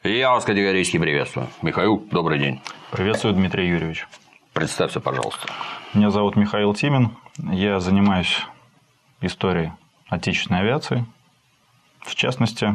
Я вас категорически приветствую. Михаил, добрый день. Приветствую, Дмитрий Юрьевич. Представься, пожалуйста. Меня зовут Михаил Тимин. Я занимаюсь историей отечественной авиации, в частности,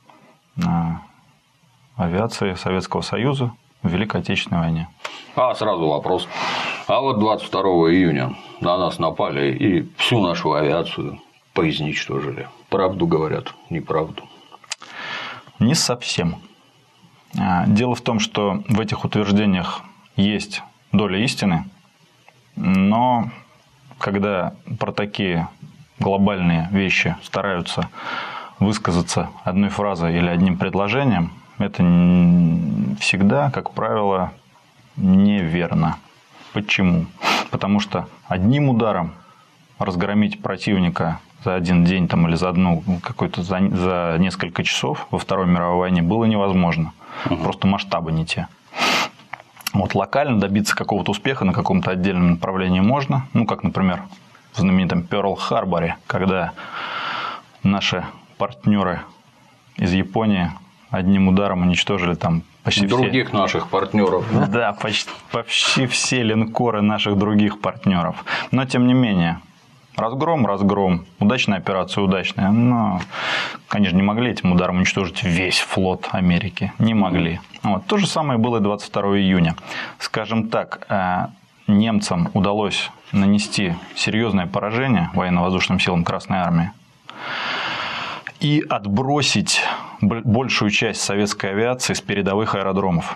авиации Советского Союза в Великой Отечественной войне. Сразу вопрос. Вот 22 июня на нас напали и всю нашу авиацию поизничтожили. Правду говорят, неправду? Не совсем. Дело в том, что в этих утверждениях есть доля истины, но когда про такие глобальные вещи стараются высказаться одной фразой или одним предложением, это всегда, как правило, неверно. Почему? Потому что одним ударом разгромить противника за один день там, или за несколько часов во Второй мировой войне было невозможно. Просто масштабы не те. Вот локально добиться какого-то успеха на каком-то отдельном направлении можно. Ну, как, например, в знаменитом Пёрл-Харборе, когда наши партнеры из Японии одним ударом уничтожили там почти других все... наших партнеров. Да, почти все линкоры наших других партнеров. Но, тем не менее, разгром, удачная операция, удачная. Но, конечно, не могли этим ударом уничтожить весь флот Америки. Не могли. Вот. То же самое было и 22 июня. Скажем так, немцам удалось нанести серьезное поражение военно-воздушным силам Красной Армии и отбросить большую часть советской авиации с передовых аэродромов.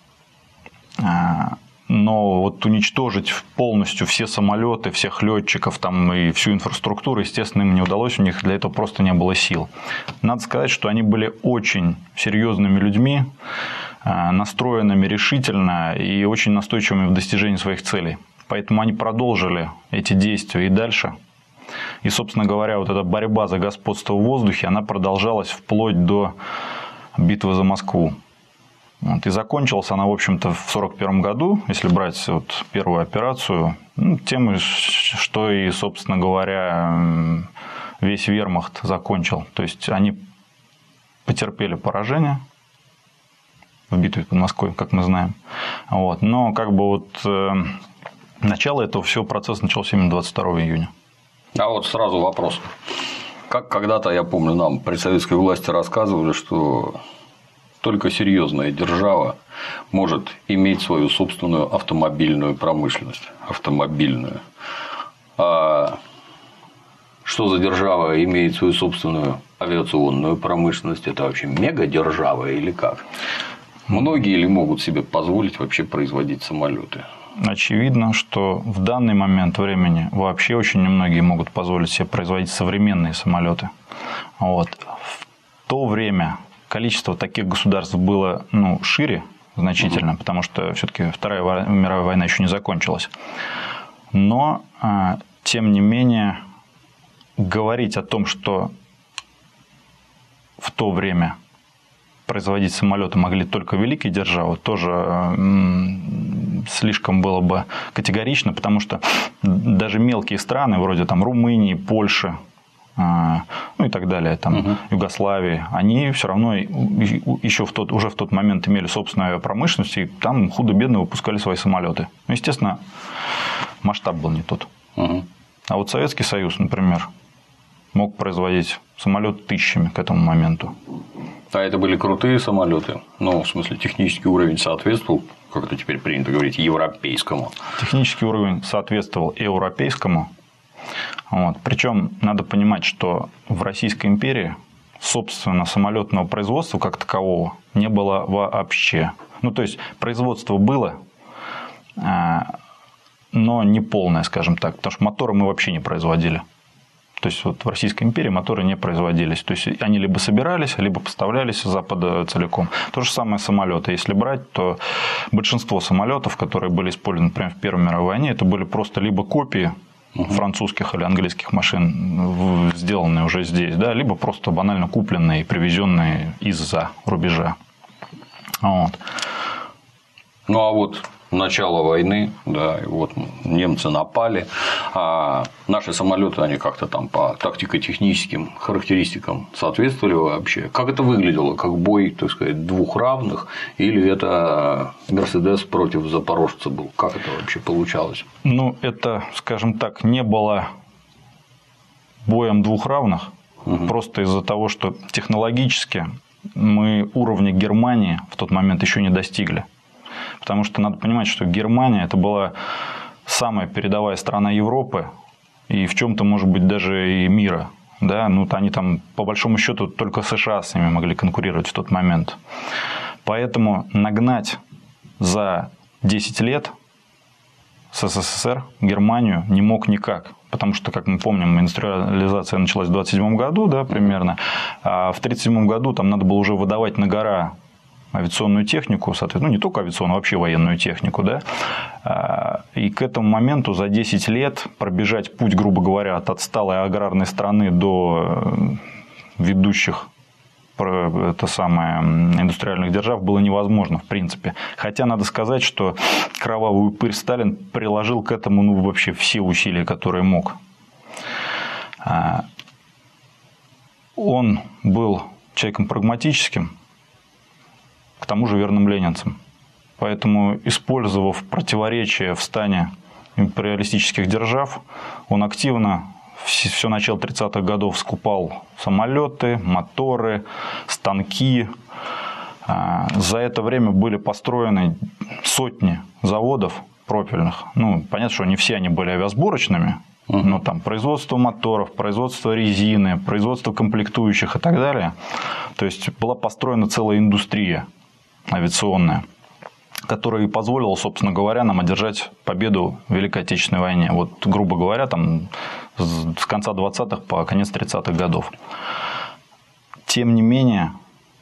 Но вот уничтожить полностью все самолеты, всех летчиков там, и всю инфраструктуру, естественно, им не удалось, у них для этого просто не было сил. Надо сказать, что они были очень серьезными людьми, настроенными решительно и очень настойчивыми в достижении своих целей. Поэтому они продолжили эти действия и дальше. И, собственно говоря, вот эта борьба за господство в воздухе, она продолжалась вплоть до битвы за Москву. Вот. И закончилась она, в общем-то, в 1941 году, если брать вот первую операцию, тем, что и, собственно говоря, весь вермахт закончил. То есть они потерпели поражение в битве под Москвой, как мы знаем. Вот. Но как бы вот начало этого всего процесса начался именно 22 июня. Вот сразу вопрос. Как когда-то, я помню, нам при советской власти рассказывали, что только серьезная держава может иметь свою собственную автомобильную промышленность. Автомобильную. А что за держава имеет свою собственную авиационную промышленность? Это вообще мегадержава или как? Многие ли могут себе позволить вообще производить самолеты? Очевидно, что в данный момент времени вообще очень немногие могут позволить себе производить современные самолеты. Вот. В то время количество таких государств было шире значительно, потому что все-таки Вторая мировая война еще не закончилась. Но, тем не менее, говорить о том, что в то время производить самолеты могли только великие державы, тоже слишком было бы категорично, потому что даже мелкие страны, вроде там Румынии, Польши, и так далее, там, Югославии, они все равно еще уже в тот момент имели собственную авиапромышленность, и там худо-бедно выпускали свои самолеты. Естественно, масштаб был не тот. А вот Советский Союз, например, мог производить самолет тысячами к этому моменту. А это были крутые самолеты? В смысле, технический уровень соответствовал, как это теперь принято говорить, европейскому? Технический уровень соответствовал европейскому. Вот. Причем надо понимать, что в Российской империи, собственно, самолетного производства как такового не было вообще. То есть производство было, но не полное, скажем так, потому что моторы мы вообще не производили. То есть вот в Российской империи моторы не производились. То есть они либо собирались, либо поставлялись с Запада целиком. То же самое самолеты. Если брать, то большинство самолетов, которые были использованы, например, в Первой мировой войне, это были просто либо копии французских или английских машин, сделанные уже здесь, да, либо просто банально купленные и привезенные из-за рубежа. Вот. А вот начало войны, да, и вот немцы напали, а наши самолеты, они как-то там по тактико-техническим характеристикам соответствовали вообще. Как это выглядело? Как бой, так сказать, двух равных? Или это Мерседес против Запорожца был? Как это вообще получалось? Ну, это, скажем так, не было боем двух равных, просто из-за того, что технологически мы уровня Германии в тот момент еще не достигли. Потому что надо понимать, что Германия – это была самая передовая страна Европы и в чем-то, может быть, даже и мира. Да? Ну, они там, по большому счету, только США с ними могли конкурировать в тот момент. Поэтому нагнать за 10 лет с СССР Германию не мог никак. Потому что, как мы помним, индустриализация началась в 1927 году, да, примерно. А в 1937 году там надо было уже выдавать на гора авиационную технику, соответственно, ну, не только авиационную, вообще военную технику, да, и к этому моменту за 10 лет пробежать путь, грубо говоря, от отсталой аграрной страны до ведущих индустриальных держав было невозможно, в принципе. Хотя надо сказать, что кровавый упырь Сталин приложил к этому, ну, вообще все усилия, которые мог. Он был человеком прагматическим, к тому же верным ленинцем. Поэтому, использовав противоречия в стане империалистических держав, он активно все начало 30-х годов скупал самолеты, моторы, станки. За это время были построены сотни заводов пропельных. Ну, понятно, что не все они были авиасборочными, но там производство моторов, производство резины, производство комплектующих и так далее. То есть была построена целая индустрия авиационная, которая и позволила, собственно говоря, нам одержать победу в Великой Отечественной войне. Вот, грубо говоря, там, с конца 20-х по конец 30-х годов. Тем не менее,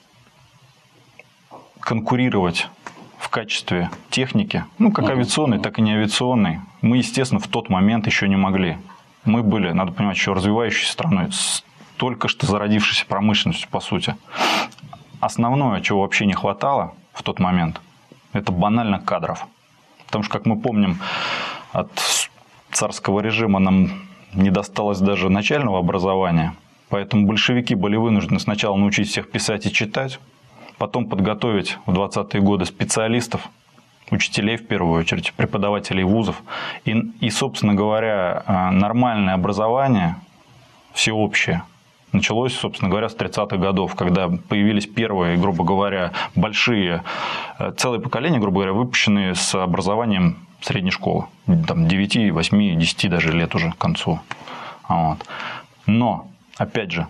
конкурировать в качестве техники, ну, как авиационной, так и не авиационной, мы, естественно, в тот момент еще не могли. Мы были, надо понимать, еще развивающейся страной, с только что зародившейся промышленностью, по сути. Основное, чего вообще не хватало в тот момент, это банально кадров. Потому что, как мы помним, от царского режима нам не досталось даже начального образования. Поэтому большевики были вынуждены сначала научить всех писать и читать, потом подготовить в 20-е годы специалистов, учителей в первую очередь, преподавателей вузов. И, собственно говоря, нормальное образование, всеобщее, началось, собственно говоря, с 30-х годов, когда появились первые, грубо говоря, большие, целое поколение, грубо говоря, выпущенные с образованием средней школы. Там 9, 8, 10 даже лет уже к концу. Вот. Но, опять же,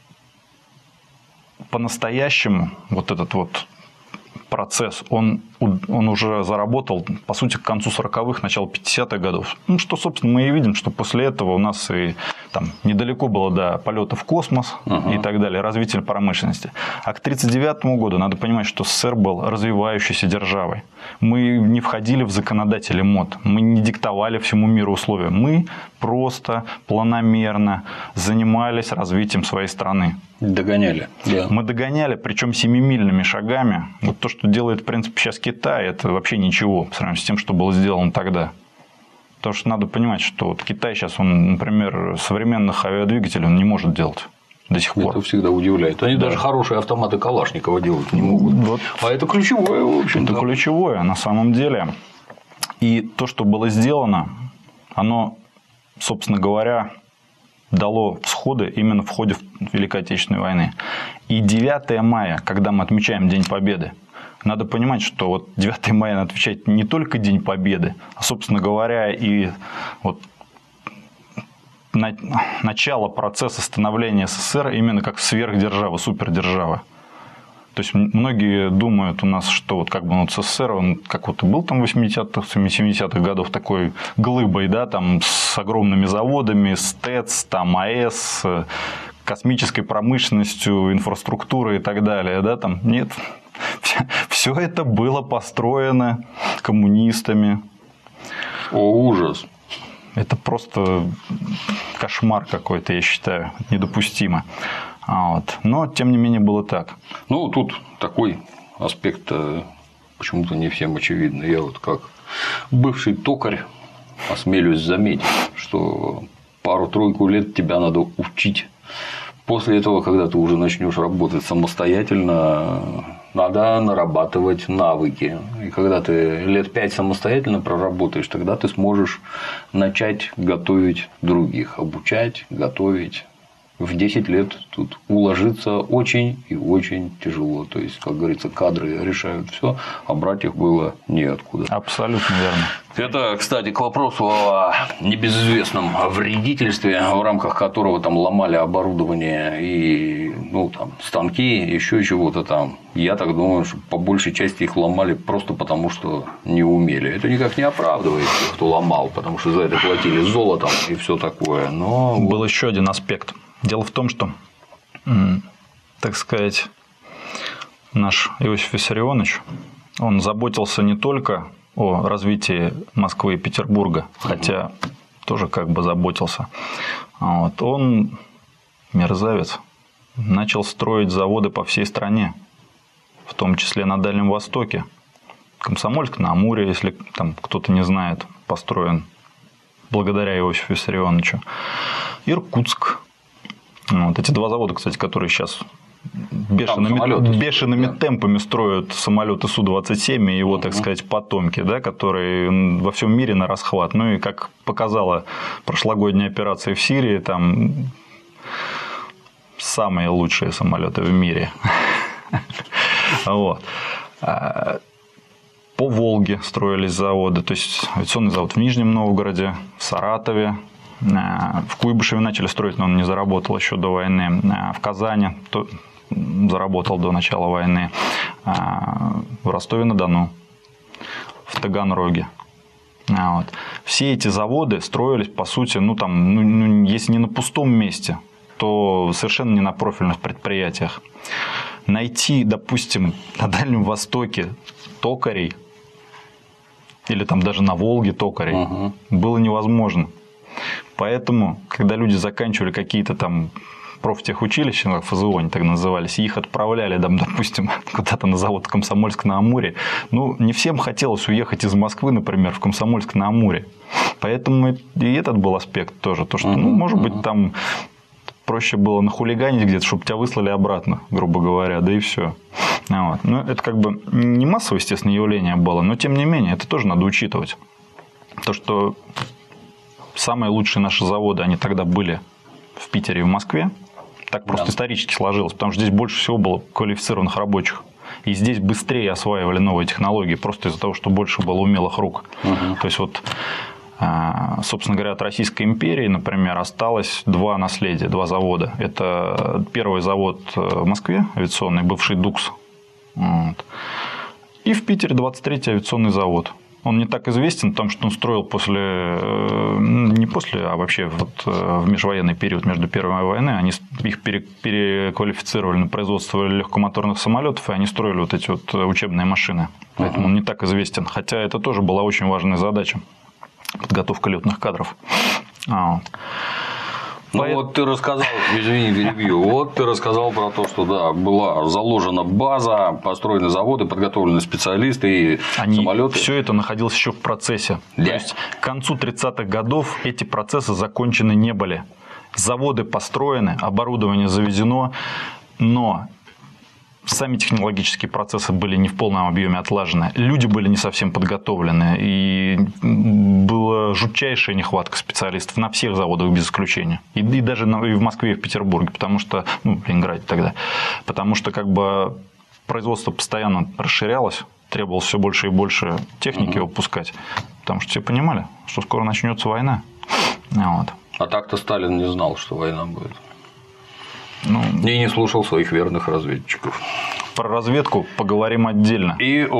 по-настоящему вот этот вот процесс, он уже заработал, по сути, к концу 40-х, началу 50-х годов. Ну, что, собственно, мы и видим, что после этого у нас и там недалеко было до полета в космос и так далее, развития промышленности. А к 1939 году надо понимать, что СССР был развивающейся державой. Мы не входили в законодатели МОД, мы не диктовали всему миру условия. Мы просто планомерно занимались развитием своей страны. Догоняли. Да. Мы догоняли, причем семимильными шагами. Вот то, что делает, в принципе, сейчас Китай, это вообще ничего по сравнению с тем, что было сделано тогда. Потому что надо понимать, что вот Китай сейчас, он, например, современных авиадвигателей он не может делать до сих пор. Это всегда удивляет. Они даже хорошие автоматы Калашникова делать не могут. Вот. А это ключевое, в общем. Это ключевое на самом деле. И то, что было сделано, оно, собственно говоря, дало всходы именно в ходе Великой Отечественной войны. И 9 мая, когда мы отмечаем День Победы, надо понимать, что вот 9 мая отвечает не только День Победы, а, собственно говоря, и вот начало процесса становления СССР именно как сверхдержавы, супердержавы. То есть многие думают у нас, что вот как бы вот СССР, он как вот и был там в 80-х, 70-х годов такой глыбой, да, там с огромными заводами, с ТЭЦ, там АЭС, космической промышленностью, инфраструктурой и так далее, да, там нет. Все это было построено коммунистами. О, ужас. Это просто кошмар какой-то, я считаю, недопустимо. Вот. Но, тем не менее, было так. Ну, тут такой аспект почему-то не всем очевидный. Я вот как бывший токарь, осмелюсь заметить, что пару-тройку лет тебя надо учить. После этого, когда ты уже начнешь работать самостоятельно, надо нарабатывать навыки. И когда ты лет 5 самостоятельно проработаешь, тогда ты сможешь начать готовить других, обучать, готовить. В 10 лет тут уложиться очень и очень тяжело. То есть, как говорится, кадры решают все, а брать их было неоткуда. Абсолютно верно. Это, кстати, к вопросу о небезызвестном вредительстве, в рамках которого там ломали оборудование и там, станки, еще чего-то там. Я так думаю, что по большей части их ломали просто потому, что не умели. Это никак не оправдывает тех, кто ломал, потому что за это платили золотом и все такое. Но был еще один аспект. Дело в том, что, так сказать, наш Иосиф Виссарионович, он заботился не только о развитии Москвы и Петербурга, хотя тоже как бы заботился. Он, мерзавец, начал строить заводы по всей стране, в том числе на Дальнем Востоке. Комсомольск-на-Амуре, если там кто-то не знает, построен благодаря Иосифу Виссарионовичу. Иркутск. Эти два завода, кстати, которые сейчас бешеными темпами строят самолеты Су-27 и его, так сказать, потомки, да, которые во всем мире на расхват. Ну и как показала прошлогодняя операция в Сирии, там самые лучшие самолеты в мире. По Волге строились заводы, то есть авиационный завод в Нижнем Новгороде, в Саратове. В Куйбышеве начали строить, но он не заработал еще до войны. В Казани заработал до начала войны. В Ростове-на-Дону, в Таганроге. Все эти заводы строились, по сути, если не на пустом месте, то совершенно не на профильных предприятиях. Найти, допустим, на Дальнем Востоке токарей или там даже на Волге токарей было невозможно. Поэтому, когда люди заканчивали какие-то там профтехучилища, как ФЗО они так назывались, и их отправляли, допустим, куда-то на завод Комсомольск-на-Амуре, не всем хотелось уехать из Москвы, например, в Комсомольск-на-Амуре. Поэтому и этот был аспект тоже. То, что, может быть, там проще было нахулиганить где-то, чтобы тебя выслали обратно, грубо говоря, да и все. Это как бы не массовое, естественно, явление было, но тем не менее, это тоже надо учитывать. То, что самые лучшие наши заводы, они тогда были в Питере и в Москве. Так просто исторически сложилось, потому что здесь больше всего было квалифицированных рабочих. И здесь быстрее осваивали новые технологии, просто из-за того, что больше было умелых рук. То есть, собственно говоря, от Российской империи, например, осталось два наследия, два завода. Это первый завод в Москве, авиационный, бывший ДУКС. И в Питере 23-й авиационный завод. Он не так известен, потому что он строил а вообще в межвоенный период между Первой войной. Они их переквалифицировали на производство легкомоторных самолетов, и они строили эти учебные машины. Поэтому он не так известен. Хотя это тоже была очень важная задача – подготовка летных кадров. Вот ты рассказал, извини, перебью, ты рассказал про то, что была заложена база, построены заводы, подготовлены специалисты и самолеты. Все это находилось еще в процессе. То есть к концу 30-х годов эти процессы закончены не были. Заводы построены, оборудование завезено, но сами технологические процессы были не в полном объеме отлажены. Люди были не совсем подготовлены. И была жутчайшая нехватка специалистов на всех заводах без исключения. И даже и в Москве, и в Петербурге. Потому что, в Ленинграде тогда. Потому что производство постоянно расширялось. Требовалось все больше и больше техники выпускать. Потому что все понимали, что скоро начнется война. А так-то Сталин не знал, что война будет. И не слушал своих верных разведчиков. Про разведку поговорим отдельно. И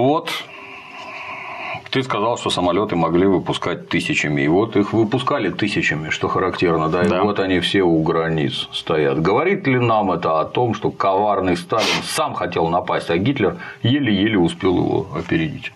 ты сказал, что самолеты могли выпускать тысячами. И их выпускали тысячами, что характерно. Да? И они все у границ стоят. Говорит ли нам это о том, что коварный Сталин сам хотел напасть, а Гитлер еле-еле успел его опередить?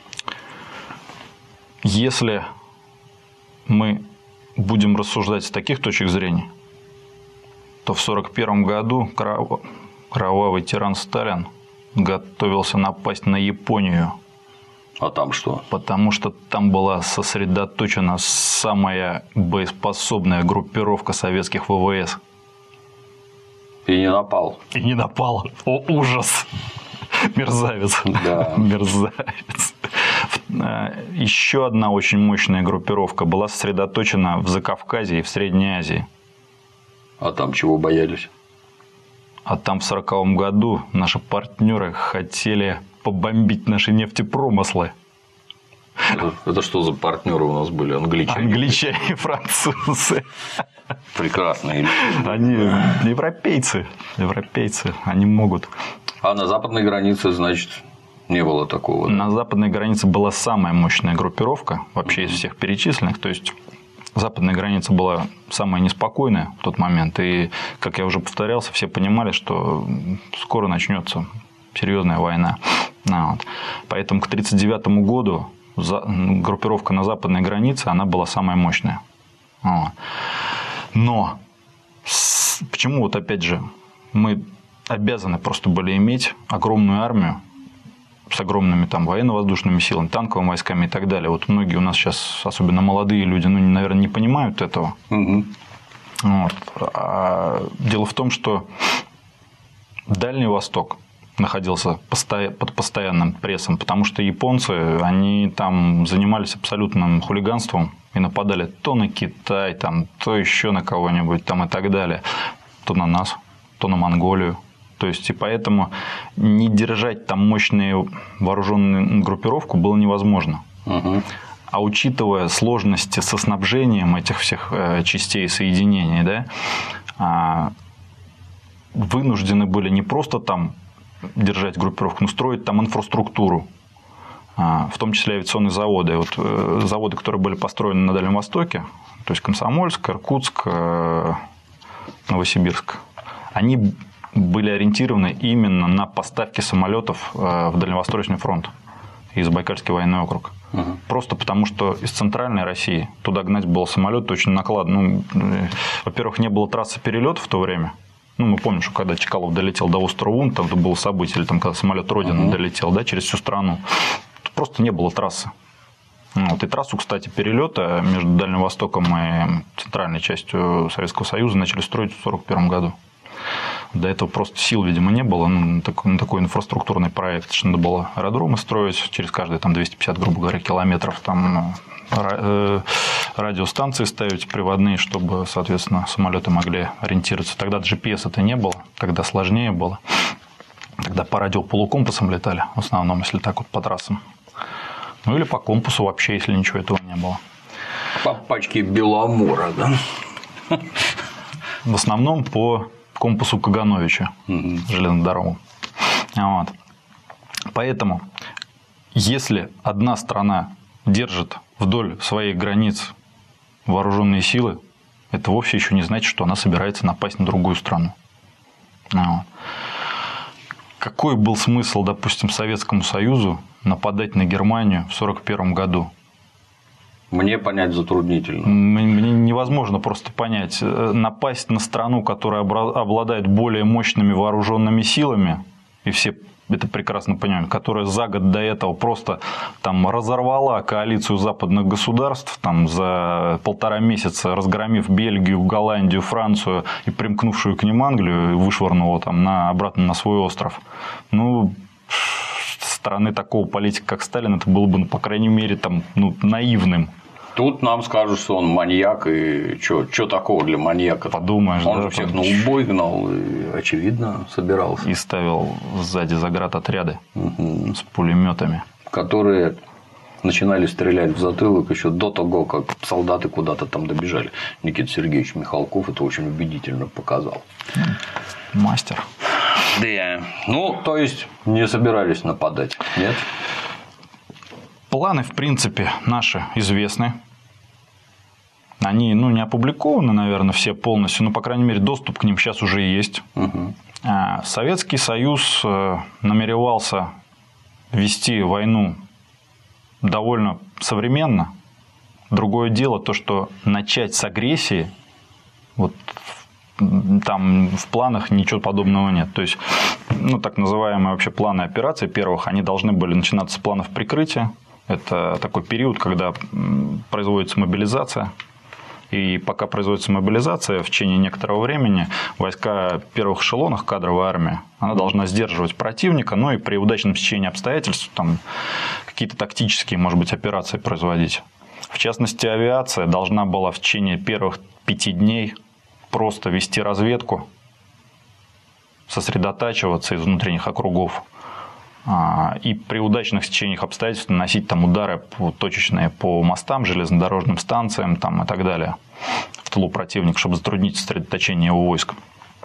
Если мы будем рассуждать с таких точек зрения, то в 1941 году кровавый тиран Сталин готовился напасть на Японию. А там что? Потому что там была сосредоточена самая боеспособная группировка советских ВВС. И не напал. И не напал. О, ужас! Мерзавец. Да. Мерзавец. Еще одна очень мощная группировка была сосредоточена в Закавказье и в Средней Азии. А там чего боялись? А там в 1940 году наши партнеры хотели побомбить наши нефтепромыслы. Это что за партнеры у нас были? Англичане? Англичане и французы. Прекрасные. Они европейцы, они могут. А на западной границе, значит, не было такого? Да? На западной границе была самая мощная группировка, вообще из всех перечисленных. То есть, западная граница была самая неспокойная в тот момент. И, как я уже повторялся, все понимали, что скоро начнется серьезная война. Вот. Поэтому к 1939 году группировка на западной границе, она была самая мощная. Вот. Но почему вот опять же мы обязаны просто были иметь огромную армию с огромными там военно-воздушными силами, танковыми войсками и так далее. Вот многие у нас сейчас, особенно молодые люди, наверное, не понимают этого. Угу. Вот. А дело в том, что Дальний Восток находился под постоянным прессом, потому что японцы, они там занимались абсолютным хулиганством и нападали то на Китай, там, то еще на кого-нибудь там и так далее, то на нас, то на Монголию. То есть, и поэтому не держать там мощную вооруженную группировку было невозможно. Угу. А учитывая сложности со снабжением этих всех частей соединений, да, вынуждены были не просто там держать группировку, но строить там инфраструктуру, в том числе авиационные заводы. Вот заводы, которые были построены на Дальнем Востоке, то есть Комсомольск, Иркутск, Новосибирск, они были ориентированы именно на поставки самолетов в Дальневосточный фронт и Забайкальский военный округ. Угу. Просто потому, что из центральной России туда гнать было самолет очень накладно. Во-первых, не было трассы перелета в то время. Мы помним, что когда Чкалов долетел до острова Ун, там было событие, или там, когда самолет Родина долетел, да, через всю страну, просто не было трассы. Вот. И трассу, кстати, перелета между Дальним Востоком и центральной частью Советского Союза начали строить в 1941 году. До этого просто сил, видимо, не было. На такой инфраструктурный проект, что надо было аэродромы строить через каждые там 250, грубо говоря, километров, там радиостанции ставить приводные, чтобы, соответственно, самолеты могли ориентироваться. Тогда GPS это не было, тогда сложнее было. Тогда по радиополукомпасам летали, в основном, если так вот по трассам. Ну или по компасу вообще, если ничего этого не было. По пачке Беломора, да? В основном по компасу Кагановича, железной дорогой. Вот. Поэтому, если одна страна держит вдоль своих границ вооруженные силы, это вовсе еще не значит, что она собирается напасть на другую страну. Вот. Какой был смысл, допустим, Советскому Союзу нападать на Германию в 1941 году? Мне понять затруднительно. Мне невозможно просто понять. Напасть на страну, которая обладает более мощными вооруженными силами, и все это прекрасно понимают, которая за год до этого просто там разорвала коалицию западных государств, там, за 1,5 месяца разгромив Бельгию, Голландию, Францию и примкнувшую к ним Англию, и вышвырнула там обратно на свой остров. Со стороны такого политика, как Сталин, это было бы, по крайней мере, там, наивным. Тут нам скажут, что он маньяк, и что такого для маньяка? Подумаешь, он же всех на убой гнал, и, очевидно, собирался. И ставил сзади заградотряды с пулеметами. Которые начинали стрелять в затылок еще до того, как солдаты куда-то там добежали. Никита Сергеевич Михалков это очень убедительно показал. Мастер. Да. То есть, не собирались нападать, нет? Планы, в принципе, наши известны. Они, не опубликованы, наверное, все полностью, но, по крайней мере, доступ к ним сейчас уже есть. Угу. Советский Союз намеревался вести войну довольно современно. Другое дело то, что начать с агрессии, вот там в планах ничего подобного нет. То есть, так называемые вообще планы операций первых, они должны были начинаться с планов прикрытия. Это такой период, когда производится мобилизация. И пока производится мобилизация, в течение некоторого времени войска первых эшелонов, кадровая армия, она должна сдерживать противника, ну и при удачном стечении обстоятельств там какие-то тактические, может быть, операции производить. В частности, авиация должна была в течение первых 5 дней просто вести разведку, сосредотачиваться из внутренних округов. И при удачных стечениях обстоятельств наносить там удары точечные по мостам, железнодорожным станциям там, и так далее в тылу противника, чтобы затруднить сосредоточение его войск.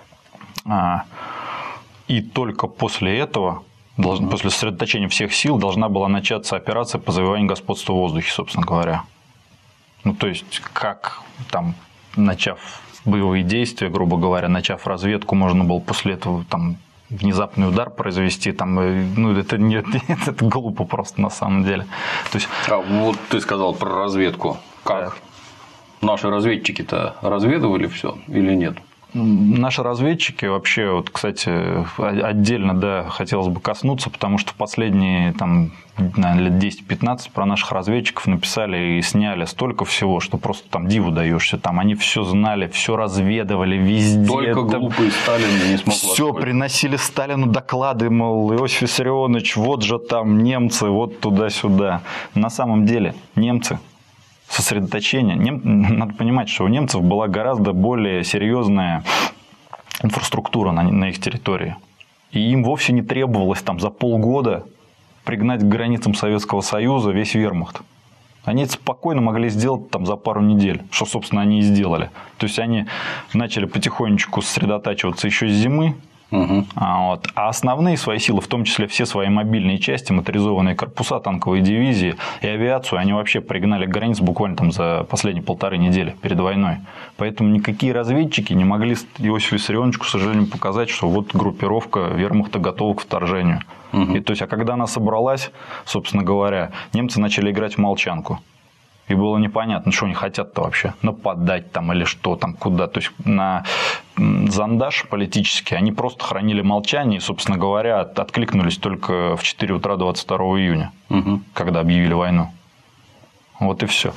И только после этого, после сосредоточения всех сил, должна была начаться операция по завоеванию господства в воздухе, собственно говоря. Ну, то есть, как там, начав боевые действия, грубо говоря, начав разведку, можно было после этого там внезапный удар произвести, там, ну, это, нет, это глупо просто на самом деле. То есть... вот ты сказал про разведку. Как? Да. Наши разведчики-то разведывали все или нет? Наши разведчики вообще, вот, кстати, отдельно, да, хотелось бы коснуться, потому что в последние там, наверное, лет 10-15 про наших разведчиков написали и сняли столько всего, что просто там диву даешься. Там они все знали, все разведывали везде. Только глупый Сталин не смог все приносили Сталину доклады, мол, Иосиф Виссарионович, вот же там немцы, вот туда-сюда. На самом деле немцы, сосредоточение. Надо понимать, что у немцев была гораздо более серьезная инфраструктура на их территории. И им вовсе не требовалось там, за полгода пригнать к границам Советского Союза весь вермахт. Они это спокойно могли сделать там, за пару недель, что, собственно, они и сделали. То есть они начали потихонечку сосредотачиваться еще с зимы. А основные свои силы, в том числе все свои мобильные части, моторизованные корпуса, танковые дивизии и авиацию, они вообще пригнали к границе буквально там за последние 1,5 недели перед войной. Поэтому никакие разведчики не могли Иосифу Виссарионовичу, к сожалению, показать, что вот группировка вермахта готова к вторжению. И, то есть, а когда она собралась, собственно говоря, немцы начали играть в молчанку. И было непонятно, что они хотят-то вообще, нападать там или что там, куда. То есть, на зондаж политический они просто хранили молчание и, собственно говоря, откликнулись только в 4 утра 22 июня, когда объявили войну. Вот и все.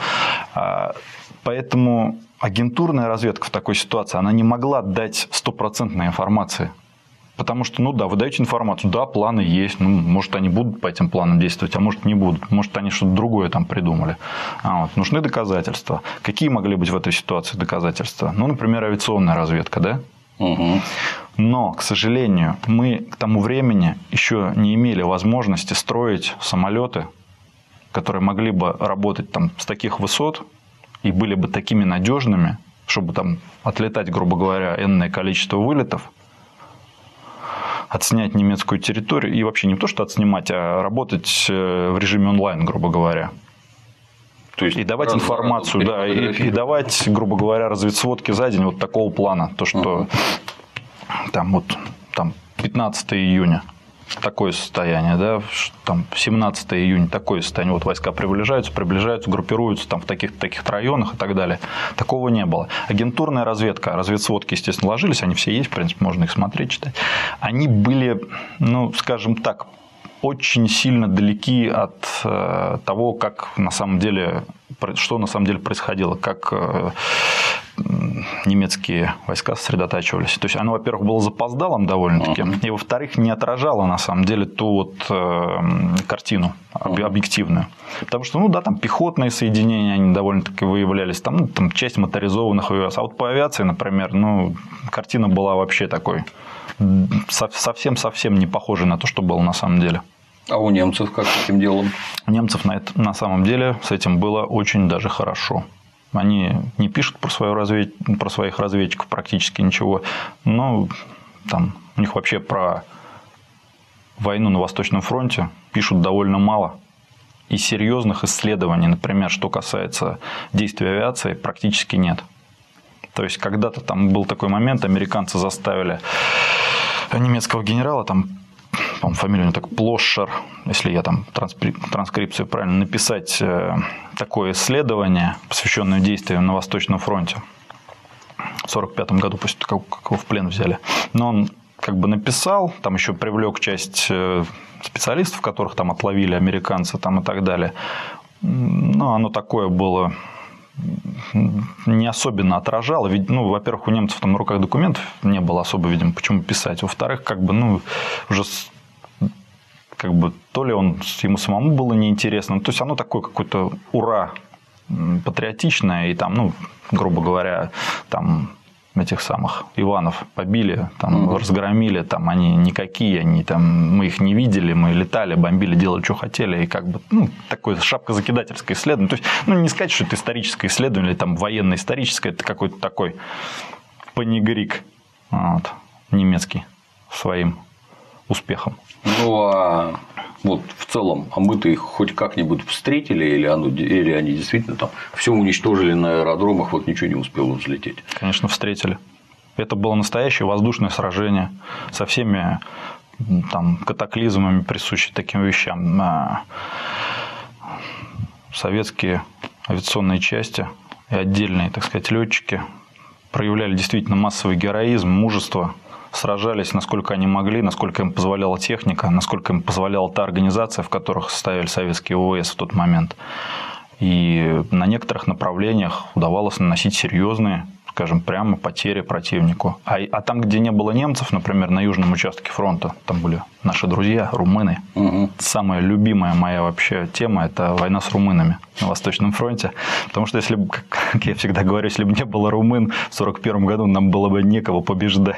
Поэтому агентурная разведка в такой ситуации, она не могла дать стопроцентной информации. Потому что, ну да, вы даете информацию, да, планы есть, ну, может, они будут по этим планам действовать, а может, не будут, может, они что-то другое там придумали. Нужны доказательства. Какие могли быть в этой ситуации доказательства? Ну, например, авиационная разведка, да? Но, к сожалению, мы к тому времени еще не имели возможности строить самолеты, которые могли бы работать там с таких высот и были бы такими надежными, чтобы там отлетать, грубо говоря, энное количество вылетов, отснять немецкую территорию, и вообще не то, что отснимать, а работать в режиме онлайн, грубо говоря. То есть и давать информацию, да, и давать, грубо говоря, разведсводки за день вот такого плана. То, что там, вот, там 15 июня такое состояние, да, там 17 июня такое состояние, вот войска приближаются, группируются там в таких районах и так далее. Такого не было. Агентурная разведка, разведсводки, естественно, ложились, они все есть, в принципе, можно их смотреть, читать. Они были, ну, скажем так, очень сильно далеки от того, как на самом деле, что на самом деле происходило, как немецкие войска сосредотачивались. То есть оно, во-первых, было запоздалым довольно-таки, и, во-вторых, не отражало на самом деле ту вот картину объективную. Потому что, ну да, там пехотные соединения, они довольно-таки выявлялись, там, ну, там часть моторизованных авиаций. А вот по авиации, например, ну, картина была вообще такой, совсем-совсем не похожей на то, что было на самом деле. А у немцев как с этим делом? У немцев на самом деле с этим было очень даже хорошо. Они не пишут про своих разведчиков практически ничего, но там у них вообще про войну на Восточном фронте пишут довольно мало. И серьезных исследований, например, что касается действий авиации, практически нет. То есть, когда-то там был такой момент, американцы заставили немецкого генерала, там, по-моему, фамилия у него так, Плошер, если я там транскрипцию правильно написать, такое исследование, посвященное действиям на Восточном фронте в 1945 году, после того, как его в плен взяли. Но он как бы написал, там еще привлек часть специалистов, которых там отловили американцы там, и так далее. Но оно такое было, не особенно отражало. Ведь, ну, во-первых, у немцев там на руках документов не было особо, видимо, почему писать. Во-вторых, как бы, ну, уже как бы то ли ему самому было неинтересно. То есть оно такое какое-то ура патриотичное, и там, ну, грубо говоря, там этих самых Иванов побили, там, разгромили, там, они никакие, они там, мы их не видели, мы летали, бомбили, делали, что хотели, и как бы, ну, такое шапкозакидательское исследование. То есть, ну, не сказать, что это историческое исследование, или там военно-историческое, это какой-то такой панигрик, вот, немецкий, своим успехом. Ну, а вот в целом, а мы-то их хоть как-нибудь встретили, или они действительно там все уничтожили на аэродромах, вот ничего не успело взлететь? Конечно, встретили. Это было настоящее воздушное сражение со всеми там катаклизмами, присущими таким вещам. Советские авиационные части и отдельные, так сказать, летчики проявляли действительно массовый героизм, мужество, сражались, насколько они могли, насколько им позволяла техника, насколько им позволяла та организация, в которых состояли советские ВВС в тот момент. И на некоторых направлениях удавалось наносить серьезные, скажем, прямо потери противнику. А там, где не было немцев, например, на южном участке фронта, там были наши друзья, румыны. Угу. Самая любимая моя вообще тема – это война с румынами на Восточном фронте. Потому что, если бы, как я всегда говорю, если бы не было румын в 1941 году, нам было бы некого побеждать.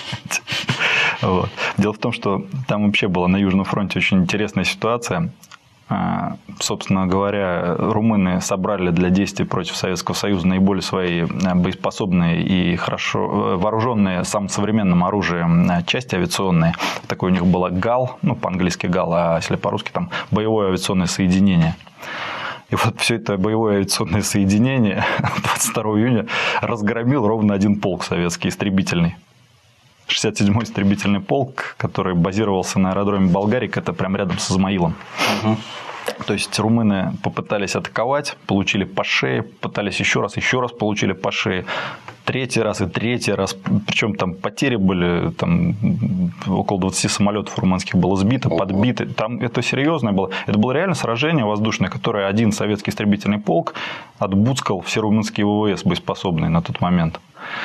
Вот. Дело в том, что там вообще была на Южном фронте очень интересная ситуация. Собственно говоря, румыны собрали для действий против Советского Союза наиболее свои боеспособные и хорошо вооруженные самым современным оружием части авиационные. Такое у них было ГАЛ, ну, по-английски ГАЛ, а если по-русски там боевое авиационное соединение. И вот все это боевое авиационное соединение 22 июня разгромил ровно один полк советский, истребительный. 67-й истребительный полк, который базировался на аэродроме Болгарик, это прямо рядом с Измаилом. Угу. То есть румыны попытались атаковать, получили по шее, пытались еще раз получили по шее. Третий раз. Причем там потери были, там около 20 самолетов румынских было сбито, подбито. Там это серьезное было. Это было реально сражение воздушное, которое один советский истребительный полк отбуцкал все румынские ВВС боеспособные на тот момент.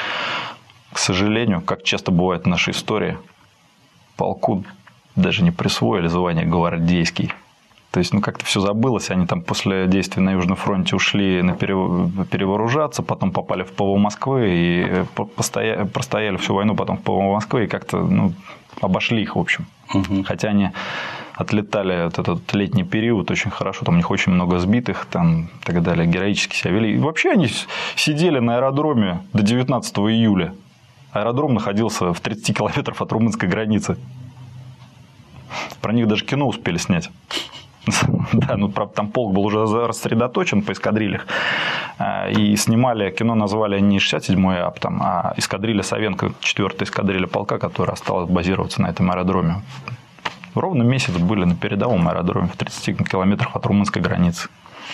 К сожалению, как часто бывает в нашей истории, полку даже не присвоили звание гвардейский. То есть, ну, как-то все забылось. Они там после действий на Южном фронте ушли перевооружаться, потом попали в ПВО Москвы и простояли всю войну потом в ПВО Москвы и как-то, ну, обошли их, в общем. Угу. Хотя они отлетали вот этот летний период очень хорошо, там у них очень много сбитых, там, и так далее, героически себя вели. И вообще они сидели на аэродроме до 19 июля. Аэродром находился в 30 километрах от румынской границы. Про них даже кино успели снять. Да, ну, правда, там полк был уже рассредоточен по эскадрильях. И снимали, кино назвали не 67-й АП, там, а эскадрилья Савенко, 4-я эскадрилья полка, которая осталась базироваться на этом аэродроме. Ровно месяц были на передовом аэродроме в 30 километрах от румынской границы.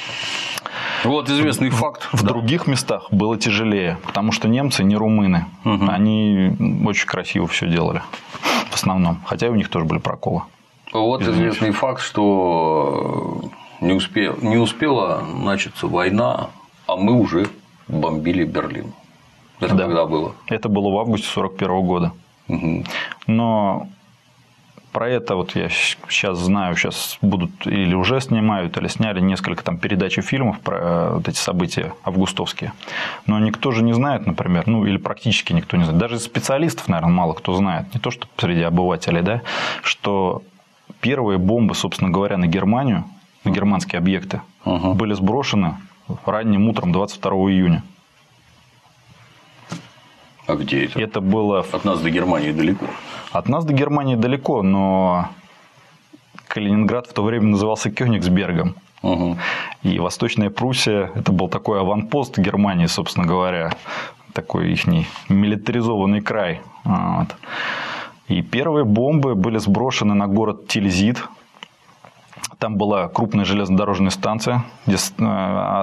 Вот известный факт. В других местах было тяжелее, потому что немцы не румыны. Угу. Они очень красиво все делали в основном, хотя и у них тоже были проколы. Вот известный факт, что не успела начаться война, а мы уже бомбили Берлин. Это когда было? Это было в августе 1941 года. Угу. Но про это вот я сейчас знаю, сейчас будут или уже снимают, или сняли несколько там передач и фильмов про вот эти события августовские. Но никто же не знает, например, ну или практически никто не знает. Даже из специалистов, наверное, мало кто знает, не то что среди обывателей, да, что первые бомбы, собственно говоря, на Германию, на германские объекты, были сброшены ранним утром 22 июня. А где это? Это было... От нас до Германии далеко. От нас до Германии далеко, но Калининград в то время назывался Кёнигсбергом. Угу. И Восточная Пруссия – это был такой аванпост Германии, собственно говоря. Такой их милитаризованный край. Вот. И первые бомбы были сброшены на город Тильзит. Там была крупная железнодорожная станция, где,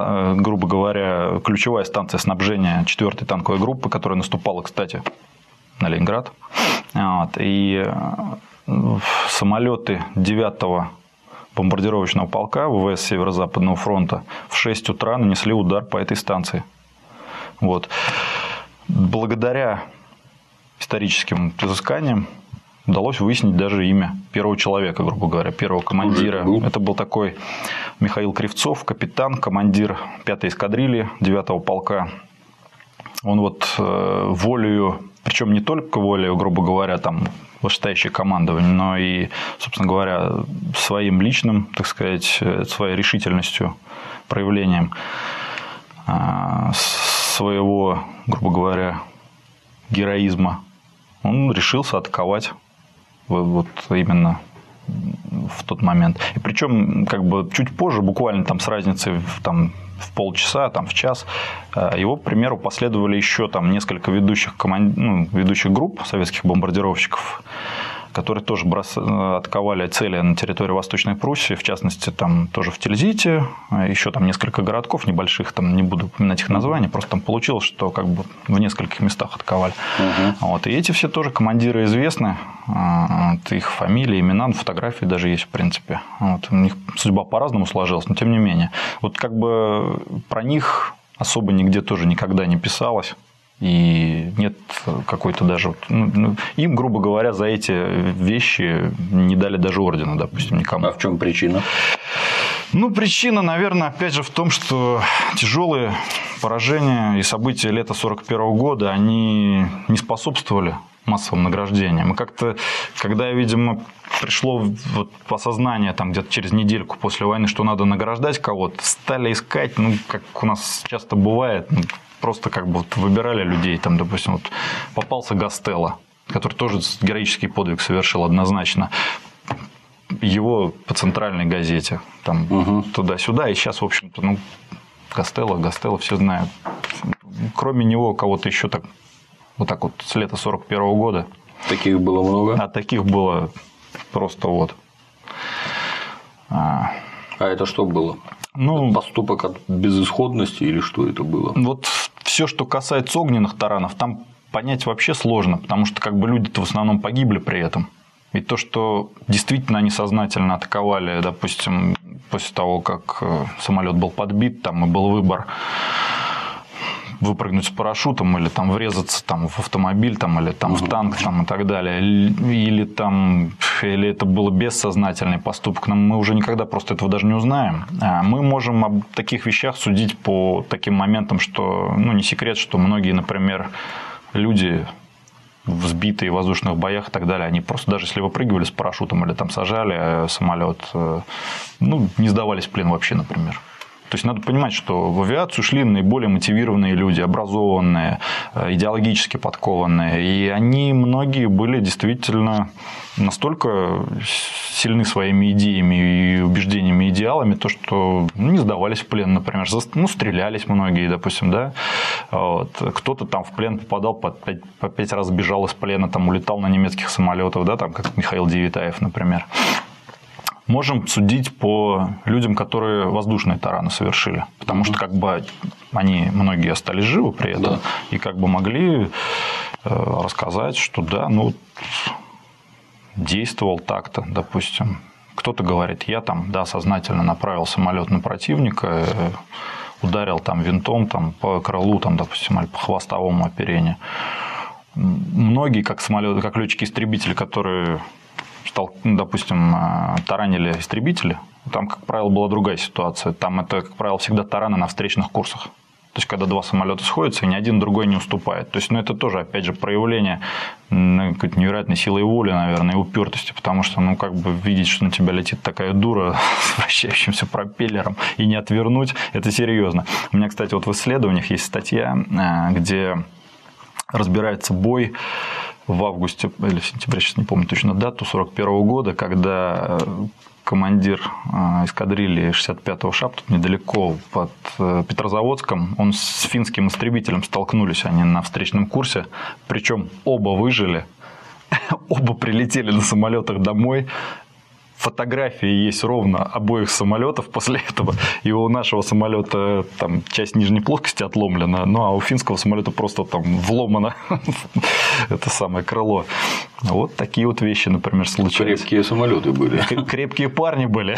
грубо говоря, ключевая станция снабжения 4-й танковой группы, которая наступала, кстати, на Ленинград. Вот. И самолеты 9-го бомбардировочного полка ВВС Северо-Западного фронта в 6 утра нанесли удар по этой станции. Вот. Благодаря историческим изысканиям удалось выяснить даже имя первого человека, грубо говоря, первого командира. Это был такой Михаил Кривцов, капитан, командир 5-й эскадрильи 9-го полка. Он вот волею, причем не только волею, грубо говоря, там, вышестоящее командование, но и, собственно говоря, своим личным, так сказать, своей решительностью, проявлением своего, грубо говоря, героизма, он решился атаковать вот именно в тот момент. И причем как бы чуть позже, буквально там с разницей в полчаса, в час, его примеру последовали еще там несколько ведущих групп советских бомбардировщиков, которые тоже атаковали цели на территории Восточной Пруссии, в частности, там тоже в Тильзите, еще там несколько городков небольших, там не буду упоминать их названия, просто там получилось, что как бы в нескольких местах атаковали. Вот. И эти все тоже командиры известны, их фамилии, имена, фотографии даже есть, в принципе. Вот. У них судьба по-разному сложилась, но тем не менее. Вот как бы про них особо нигде тоже никогда не писалось. И нет какой-то даже... им, грубо говоря, за эти вещи не дали даже ордена, допустим, никому. А в чем причина? Причина, наверное, опять же в том, что тяжелые поражения и события лета 1941 года, они не способствовали массовым награждениям. И как-то, когда, видимо, пришло вот осознание там где-то через недельку после войны, что надо награждать кого-то, стали искать, как у нас часто бывает, просто как бы выбирали людей. Там, допустим, вот попался Гастелло, который тоже героический подвиг совершил однозначно. Его по центральной газете там туда-сюда. И сейчас, в общем-то, Гастелло все знают. Кроме него кого-то еще так вот с лета 1941 года. Таких было много? А таких было просто вот. А это что было? Поступок от безысходности или что это было? Вот все, что касается огненных таранов, там понять вообще сложно, потому что как бы люди-то в основном погибли при этом. И то, что действительно они сознательно атаковали, допустим, после того, как самолет был подбит, там и был выбор выпрыгнуть с парашютом или там врезаться там в автомобиль там, или там, в танк там, и так далее, или это было бессознательный поступок, мы уже никогда просто этого даже не узнаем. Мы можем об таких вещах судить по таким моментам, что не секрет, что многие, например, люди, сбитые в воздушных боях и так далее, они просто даже если выпрыгивали с парашютом или там сажали самолет, не сдавались в плен вообще, например. То есть надо понимать, что в авиацию шли наиболее мотивированные люди, образованные, идеологически подкованные. И они, многие, были действительно настолько сильны своими идеями и убеждениями, идеалами, то, что не сдавались в плен, например. Стрелялись многие, допустим, да. Вот. Кто-то там в плен попадал, по 5 раз бежал из плена, там, улетал на немецких самолетах, да, там, как Михаил Девитаев, например. Можем судить по людям, которые воздушные тараны совершили. Потому что как бы они, многие остались живы при этом. И как бы могли рассказать, что да, действовал так-то, допустим. Кто-то говорит, я там, сознательно направил самолет на противника, ударил там винтом там, по крылу, там, допустим, или по хвостовому оперению. Многие, как летчики-истребители, которые... допустим, таранили истребители, там, как правило, была другая ситуация. Там это, как правило, всегда тараны на встречных курсах. То есть, когда два самолета сходятся, и ни один другой не уступает. То есть, это тоже, опять же, проявление какой-то невероятной силы воли, наверное, и упертости, потому что, видеть, что на тебя летит такая дура с вращающимся пропеллером, и не отвернуть, это серьезно. У меня, кстати, вот в исследованиях есть статья, где разбирается бой в августе или в сентябре, сейчас не помню точно дату, 1941 года, когда командир эскадрильи 65-го ШАП, тут недалеко под Петрозаводском, он с финским истребителем столкнулись они на встречном курсе, причем оба выжили, оба прилетели на самолетах домой, фотографии есть ровно обоих самолетов после этого. И у нашего самолета там часть нижней плоскости отломлена, ну а у финского самолета просто там вломано это самое крыло. Вот такие вот вещи, например, случались. Крепкие самолеты были. Крепкие парни были.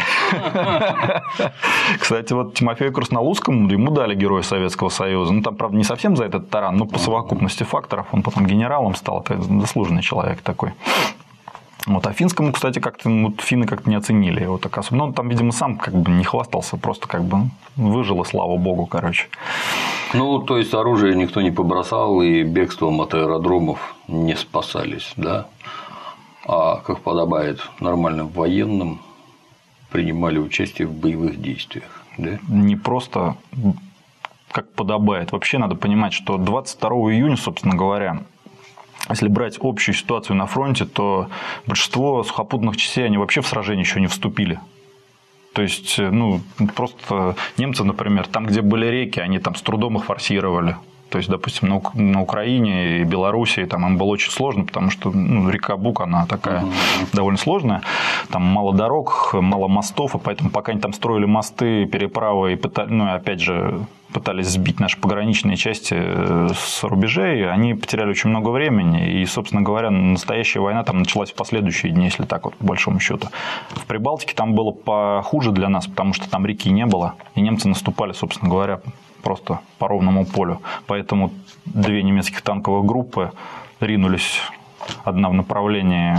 Кстати, вот Тимофею Красноустскому ему дали Героя Советского Союза. Ну, там, правда, не совсем за этот таран, но по совокупности факторов он потом генералом стал. Это заслуженный человек такой. Вот, а финскому, кстати, как-то финны как-то не оценили его так особо. Ну, он там, видимо, сам как бы не хвастался, просто как бы выжил, и слава богу, короче. Ну, то есть оружие никто не побросал, и бегством от аэродромов не спасались, да? А как подобает нормальным военным, принимали участие в боевых действиях, да? Не просто как подобает. Вообще надо понимать, что 22 июня, собственно говоря, если брать общую ситуацию на фронте, то большинство сухопутных частей, они вообще в сражение еще не вступили. То есть, ну, просто немцы, например, там, где были реки, они там с трудом их форсировали. То есть, допустим, на Украине и Белоруссии там им было очень сложно, потому что река Буг, она такая довольно сложная. Там мало дорог, мало мостов, и поэтому пока они там строили мосты, переправы, и опять же, пытались сбить наши пограничные части с рубежей, они потеряли очень много времени. И, собственно говоря, настоящая война там началась в последующие дни, если так вот, по большому счету. В Прибалтике там было похуже для нас, потому что там реки не было, и немцы наступали, собственно говоря, просто по ровному полю. Поэтому две немецких танковых группы ринулись, одна в направлении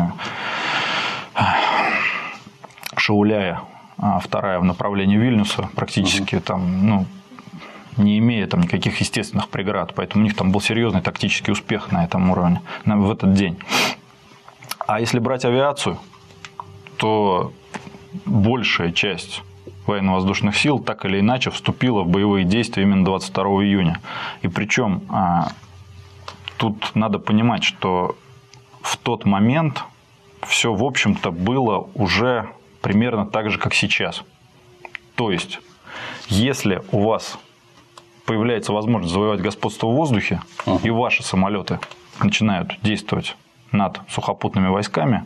Шауляя, а вторая в направлении Вильнюса, практически там, не имея там никаких естественных преград. Поэтому у них там был серьезный тактический успех на этом уровне, в этот день. А если брать авиацию, то большая часть военно-воздушных сил так или иначе вступила в боевые действия именно 22 июня. И причем тут надо понимать, что в тот момент все, в общем-то, было уже примерно так же, как сейчас. То есть, если у вас появляется возможность завоевать господство в воздухе, и ваши самолеты начинают действовать над сухопутными войсками,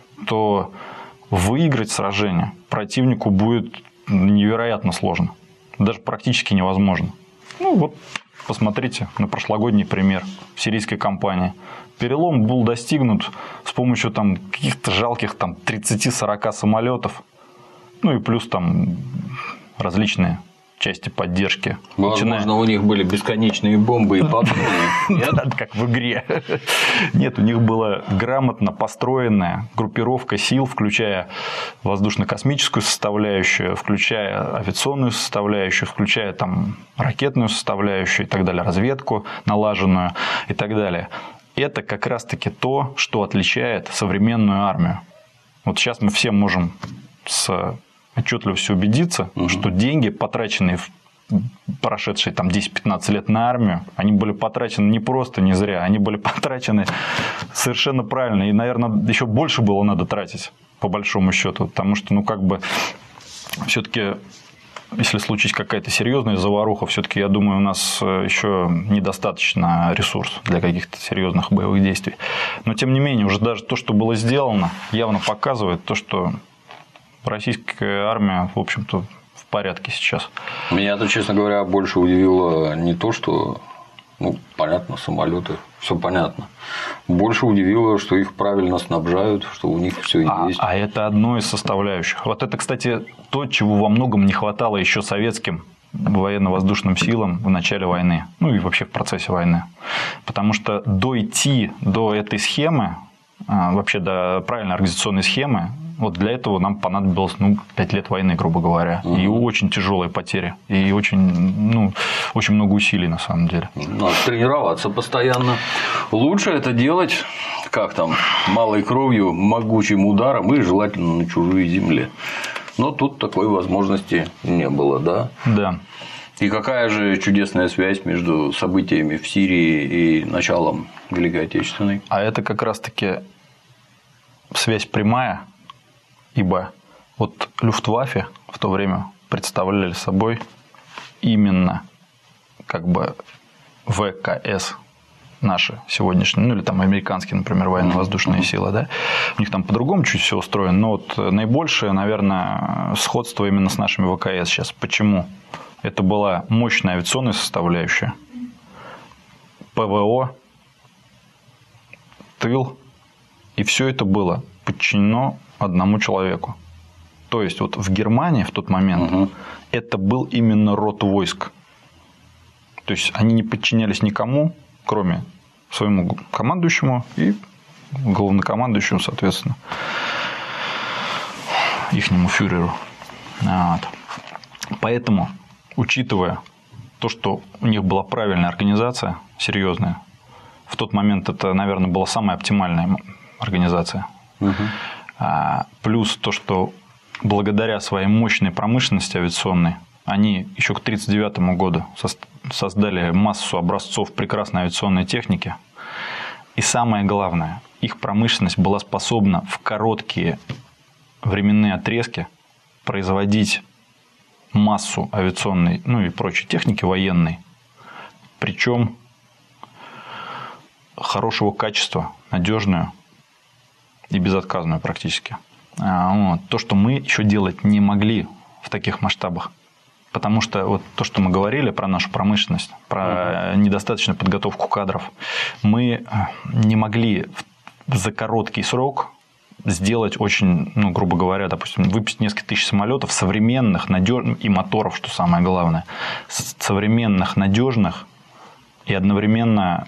то выиграть сражение противнику будет невероятно сложно. Даже практически невозможно. Вот посмотрите на прошлогодний пример сирийской кампании. Перелом был достигнут с помощью там каких-то жалких там 30-40 самолетов. И плюс там различные части поддержки. Возможно, у них были бесконечные бомбы и патроны. Нет, как в игре. Нет, у них была грамотно построенная группировка сил, включая воздушно-космическую составляющую, включая авиационную составляющую, включая там ракетную составляющую и так далее, разведку налаженную и так далее. Это как раз-таки то, что отличает современную армию. Вот сейчас мы все можем с отчетливостью убедиться, что деньги, потраченные в прошедшие там 10-15 лет на армию, они были потрачены не просто не зря, они были потрачены совершенно правильно. И, наверное, еще больше было надо тратить, по большому счету. Потому что, все-таки, если случись какая-то серьезная заваруха, все-таки, я думаю, у нас еще недостаточно ресурсов для каких-то серьезных боевых действий. Но, тем не менее, уже даже то, что было сделано, явно показывает то, что российская армия, в общем-то, в порядке сейчас. Меня-то, честно говоря, больше удивило не то, что, понятно, самолеты, все понятно. Больше удивило, что их правильно снабжают, что у них все есть. А это одно из составляющих. Вот это, кстати, то, чего во многом не хватало еще советским военно-воздушным силам в начале войны, и вообще в процессе войны. Потому что дойти до этой схемы, вообще до правильной организационной схемы, вот для этого нам понадобилось 5 лет войны, грубо говоря. И очень тяжелые потери. И очень, очень много усилий, на самом деле. Надо тренироваться постоянно. Лучше это делать, малой кровью, могучим ударом и желательно на чужой земле. Но тут такой возможности не было, да? Да. И какая же чудесная связь между событиями в Сирии и началом Великой Отечественной? А это как раз-таки связь прямая. Ибо вот Люфтваффе в то время представляли собой именно ВКС наши сегодняшние, ну или там американские, например, военно-воздушные силы, да, у них там по-другому чуть все устроено, но вот наибольшее, наверное, сходство именно с нашими ВКС сейчас. Почему? Это была мощная авиационная составляющая, ПВО, тыл, и все это было подчинено одному человеку. То есть вот в Германии в тот момент это был именно род войск. То есть они не подчинялись никому, кроме своему командующему и главнокомандующему, соответственно, ихнему фюреру. Вот. Поэтому, учитывая то, что у них была правильная организация, серьезная, в тот момент это, наверное, была самая оптимальная организация. Плюс то, что благодаря своей мощной промышленности авиационной, они еще к 1939 году создали массу образцов прекрасной авиационной техники. И самое главное, их промышленность была способна в короткие временные отрезки производить массу авиационной, ну и прочей техники военной, причем хорошего качества, надежную и безотказную практически. Вот. То, что мы еще делать не могли в таких масштабах. Потому что вот то, что мы говорили про нашу промышленность, про недостаточную подготовку кадров, мы не могли за короткий срок сделать очень, ну, грубо говоря, допустим, выпустить несколько тысяч самолетов современных, надежных, и моторов, что самое главное, современных, надежных, и одновременно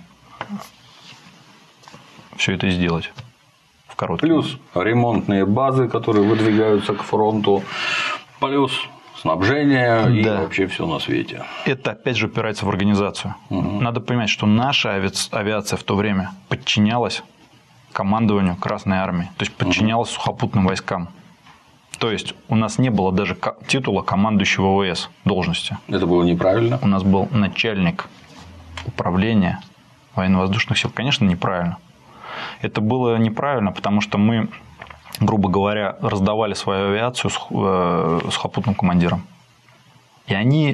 все это сделать в короткий срок. Плюс ремонтные базы, которые выдвигаются к фронту, плюс снабжение и вообще все на свете. Это опять же упирается в организацию. Надо понимать, что наша авиация в то время подчинялась командованию Красной Армии, то есть подчинялась сухопутным войскам. То есть у нас не было даже титула командующего ВВС должности. Это было неправильно. У нас был начальник управления военно-воздушных сил. Конечно, неправильно. Это было неправильно, потому что мы, грубо говоря, раздавали свою авиацию сухопутным командирам. И они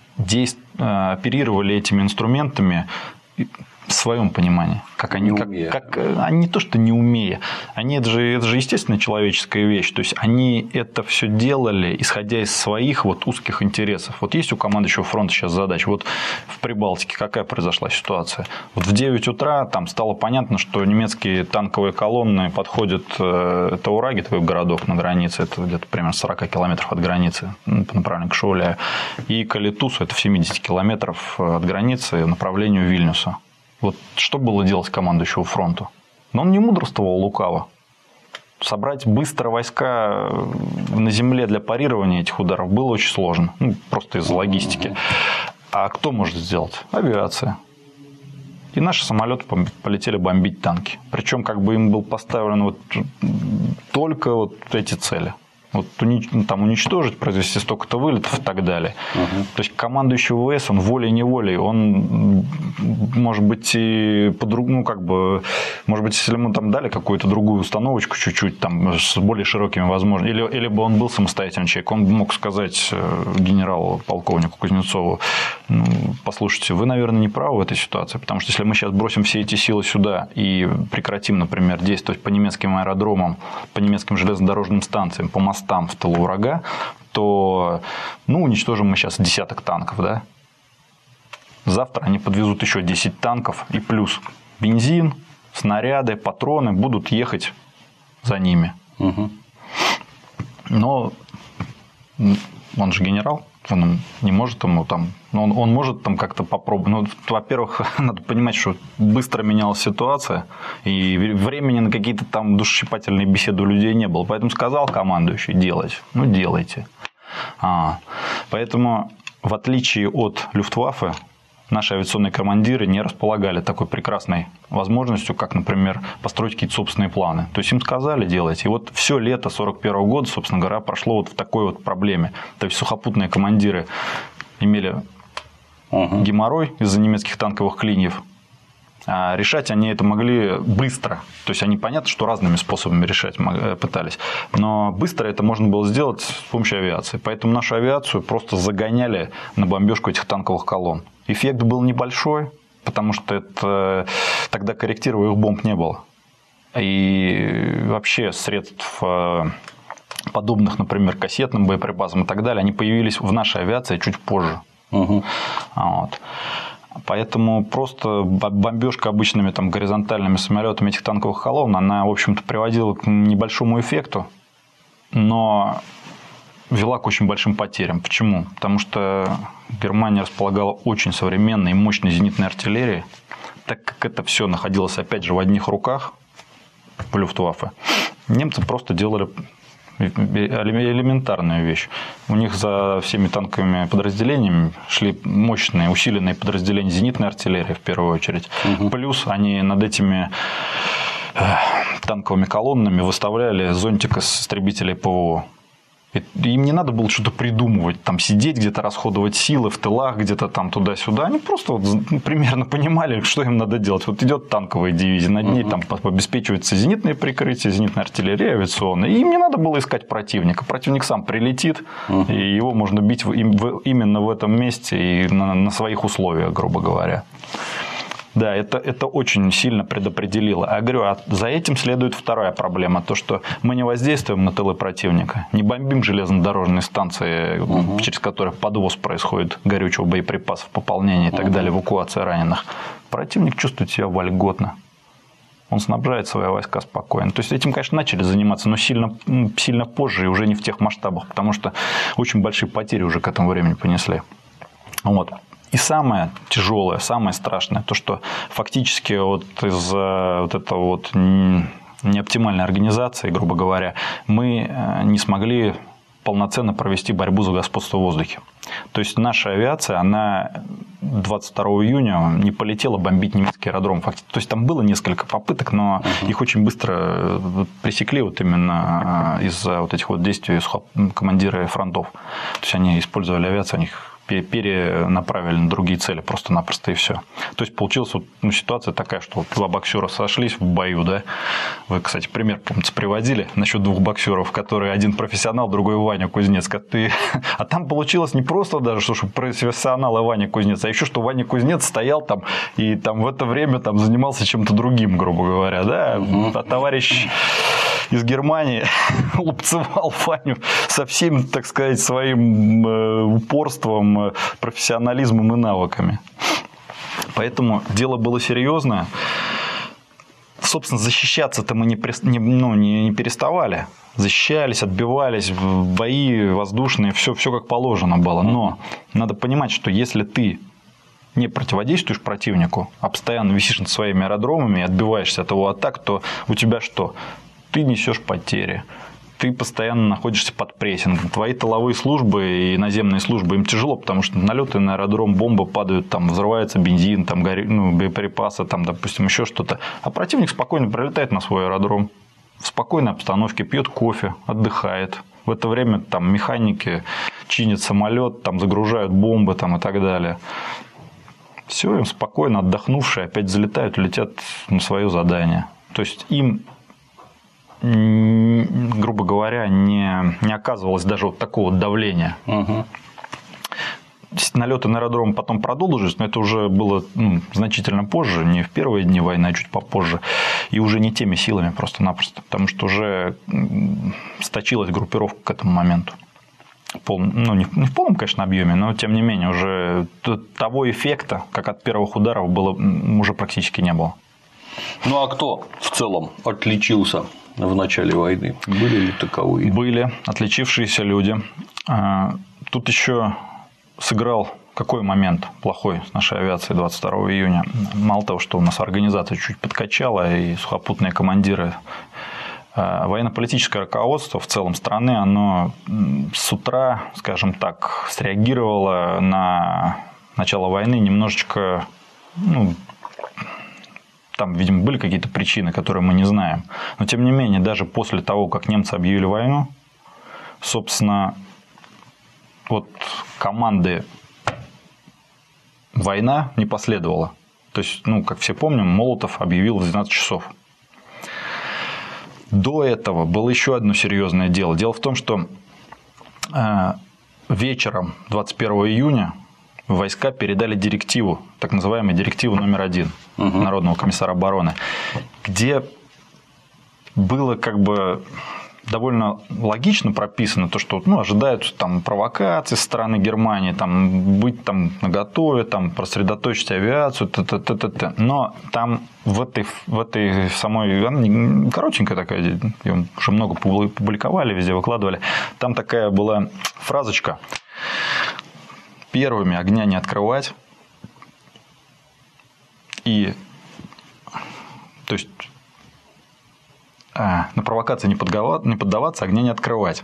оперировали этими инструментами в своем понимании. Они не то, что не умея. Это же естественно человеческая вещь. То есть они это все делали, исходя из своих вот узких интересов. Вот есть у командующего фронта сейчас задача. Вот в Прибалтике какая произошла ситуация? Вот в 9 утра там стало понятно, что немецкие танковые колонны подходят, это Ураги, твоих городов на границе, это где-то примерно 40 километров от границы по направлению к Шауляю, и к Алитусу, это в 70 километров от границы, направлению Вильнюса. Вот что было делать командующему фронту? Но он не мудрствовал лукаво. Собрать быстро войска на земле для парирования этих ударов было очень сложно. Ну, просто из-за логистики. А кто может сделать? Авиация. И наши самолеты полетели бомбить танки. Причем как бы им был поставлен вот только вот эти цели. Вот там уничтожить, произвести столько-то вылетов и так далее. То есть командующий ВВС, он волей-неволей, он, может быть, и по-другому, ну, как бы, может быть, если ему там дали какую-то другую установочку чуть-чуть, там, с более широкими возможностями, или бы он был самостоятельный человек, он мог сказать генералу-полковнику Кузнецову: ну, послушайте, вы, наверное, не правы в этой ситуации, потому что если мы сейчас бросим все эти силы сюда и прекратим, например, действовать по немецким аэродромам, по немецким железнодорожным станциям, по мостам в тылу врага, то, ну, уничтожим мы сейчас десяток танков, да? Завтра они подвезут еще 10 танков, и плюс бензин, снаряды, патроны будут ехать за ними. Но он же генерал, он не может ему там, он может там как-то попробовать. Ну, во-первых, надо понимать, что быстро менялась ситуация, и времени на какие-то там душещипательные беседы у людей не было. Поэтому сказал командующий: делать. Ну, делайте. Поэтому, в отличие от Люфтваффе, наши авиационные командиры не располагали такой прекрасной возможностью, как, например, построить какие-то собственные планы. То есть им сказали: делайте. И вот все лето 1941 года, собственно говоря, прошло вот в такой вот проблеме. То есть сухопутные командиры имели геморрой из-за немецких танковых клиньев. А решать они это могли быстро. То есть они, понятно, что разными способами решать пытались. Но быстро это можно было сделать с помощью авиации. Поэтому нашу авиацию просто загоняли на бомбежку этих танковых колонн. Эффект был небольшой, потому что тогда корректируемых бомб не было. И вообще средств, подобных, например, кассетным боеприпасам и так далее, они появились в нашей авиации чуть позже. Вот. Поэтому просто бомбежка обычными там, горизонтальными самолетами этих танковых колонн, она, в общем-то, приводила к небольшому эффекту, но вела к очень большим потерям. Почему? Потому что Германия располагала очень современной и мощной зенитной артиллерией, так как это все находилось, опять же, в одних руках в Люфтваффе, немцы просто делали элементарную вещь. У них за всеми танковыми подразделениями шли мощные, усиленные подразделения зенитной артиллерии в первую очередь. Плюс они над этими танковыми колоннами выставляли зонтик из истребителей ПВО. Им не надо было что-то придумывать, там, сидеть где-то, расходовать силы в тылах, где-то там туда-сюда. Они просто вот примерно понимали, что им надо делать. Вот идет танковая дивизия, над ней там обеспечивается зенитное прикрытие, зенитная артиллерия авиационная. И им не надо было искать противника. Противник сам прилетит, и его можно бить именно в этом месте и на своих условиях, грубо говоря. Да, это очень сильно предопределило. А говорю, за этим следует вторая проблема. То, что мы не воздействуем на тылы противника, не бомбим железнодорожные станции, через которые подвоз происходит горючего, боеприпасов, пополнения и так далее, эвакуация раненых. Противник чувствует себя вольготно. Он снабжает свои войска спокойно. То есть этим, конечно, начали заниматься, но сильно позже и уже не в тех масштабах, потому что очень большие потери уже к этому времени понесли. Вот. И самое тяжелое, самое страшное, то, что фактически вот из-за вот этого вот неоптимальной организации, грубо говоря, мы не смогли полноценно провести борьбу за господство в воздухе. То есть наша авиация, она 22 июня не полетела бомбить немецкий аэродром. То есть там было несколько попыток, но их очень быстро пресекли вот именно из-за вот этих вот действий командиры фронтов. То есть они использовали авиацию, они их перенаправили на другие цели просто-напросто, и все. То есть получилась вот, ситуация такая, что вот два боксера сошлись в бою, да. Вы, кстати, пример, помните, приводили насчет двух боксеров, которые один профессионал, другой Ваня Кузнец. А там получилось не просто даже, что профессионал и Ваня Кузнец, а еще что Ваня Кузнец стоял там и там в это время там занимался чем-то другим, грубо говоря, да. А товарищ из Германии лупцевал Ваню со всем, так сказать, своим упорством, профессионализмом и навыками. Поэтому дело было серьезное. Собственно, защищаться-то мы не переставали. Защищались, отбивались, бои воздушные, все как положено было. Но надо понимать, что если ты не противодействуешь противнику, а постоянно висишь над своими аэродромами и отбиваешься от его атак, то у тебя что? Ты несешь потери, ты постоянно находишься под прессингом. Твои тыловые службы и наземные службы, им тяжело, потому что налеты на аэродром, бомбы падают, там взрывается бензин, там боеприпасы, там, допустим, еще что-то. А противник спокойно прилетает на свой аэродром, в спокойной обстановке, пьет кофе, отдыхает. В это время там механики чинят самолет, там загружают бомбы там, и так далее. Все, им спокойно отдохнувшие опять залетают, летят на свое задание. То есть им, грубо говоря, не оказывалось даже вот такого давления. Налеты на аэродром потом продолжились, но это уже было значительно позже, не в первые дни войны, а чуть попозже. И уже не теми силами просто-напросто, потому что уже сточилась группировка к этому моменту. Не в полном, конечно, объеме, но тем не менее уже того эффекта, как от первых ударов, было, уже практически не было. Ну а кто в целом отличился в начале войны? Были ли таковые? Были отличившиеся люди. Тут еще сыграл какой момент плохой с нашей авиацией 22 июня. Мало того, что у нас организация чуть подкачала, и сухопутные командиры, военно-политическое руководство в целом страны, оно с утра, скажем так, среагировало на начало войны немножечко, там, видимо, были какие-то причины, которые мы не знаем. Но, тем не менее, даже после того, как немцы объявили войну, собственно, вот команды «война» не последовало. То есть, как все помним, Молотов объявил в 12 часов. До этого было еще одно серьезное дело. Дело в том, что вечером 21 июня войска передали директиву, так называемую директиву номер 1 Народного комиссара обороны, где было как бы довольно логично прописано то, что ожидают там провокаций со стороны Германии, там, быть там наготове, там, просредоточить авиацию, но там в этой самой, она коротенькая такая, ее уже много публиковали, везде выкладывали, там такая была фразочка: первыми огня не открывать, и то есть на провокации не поддаваться, огня не открывать.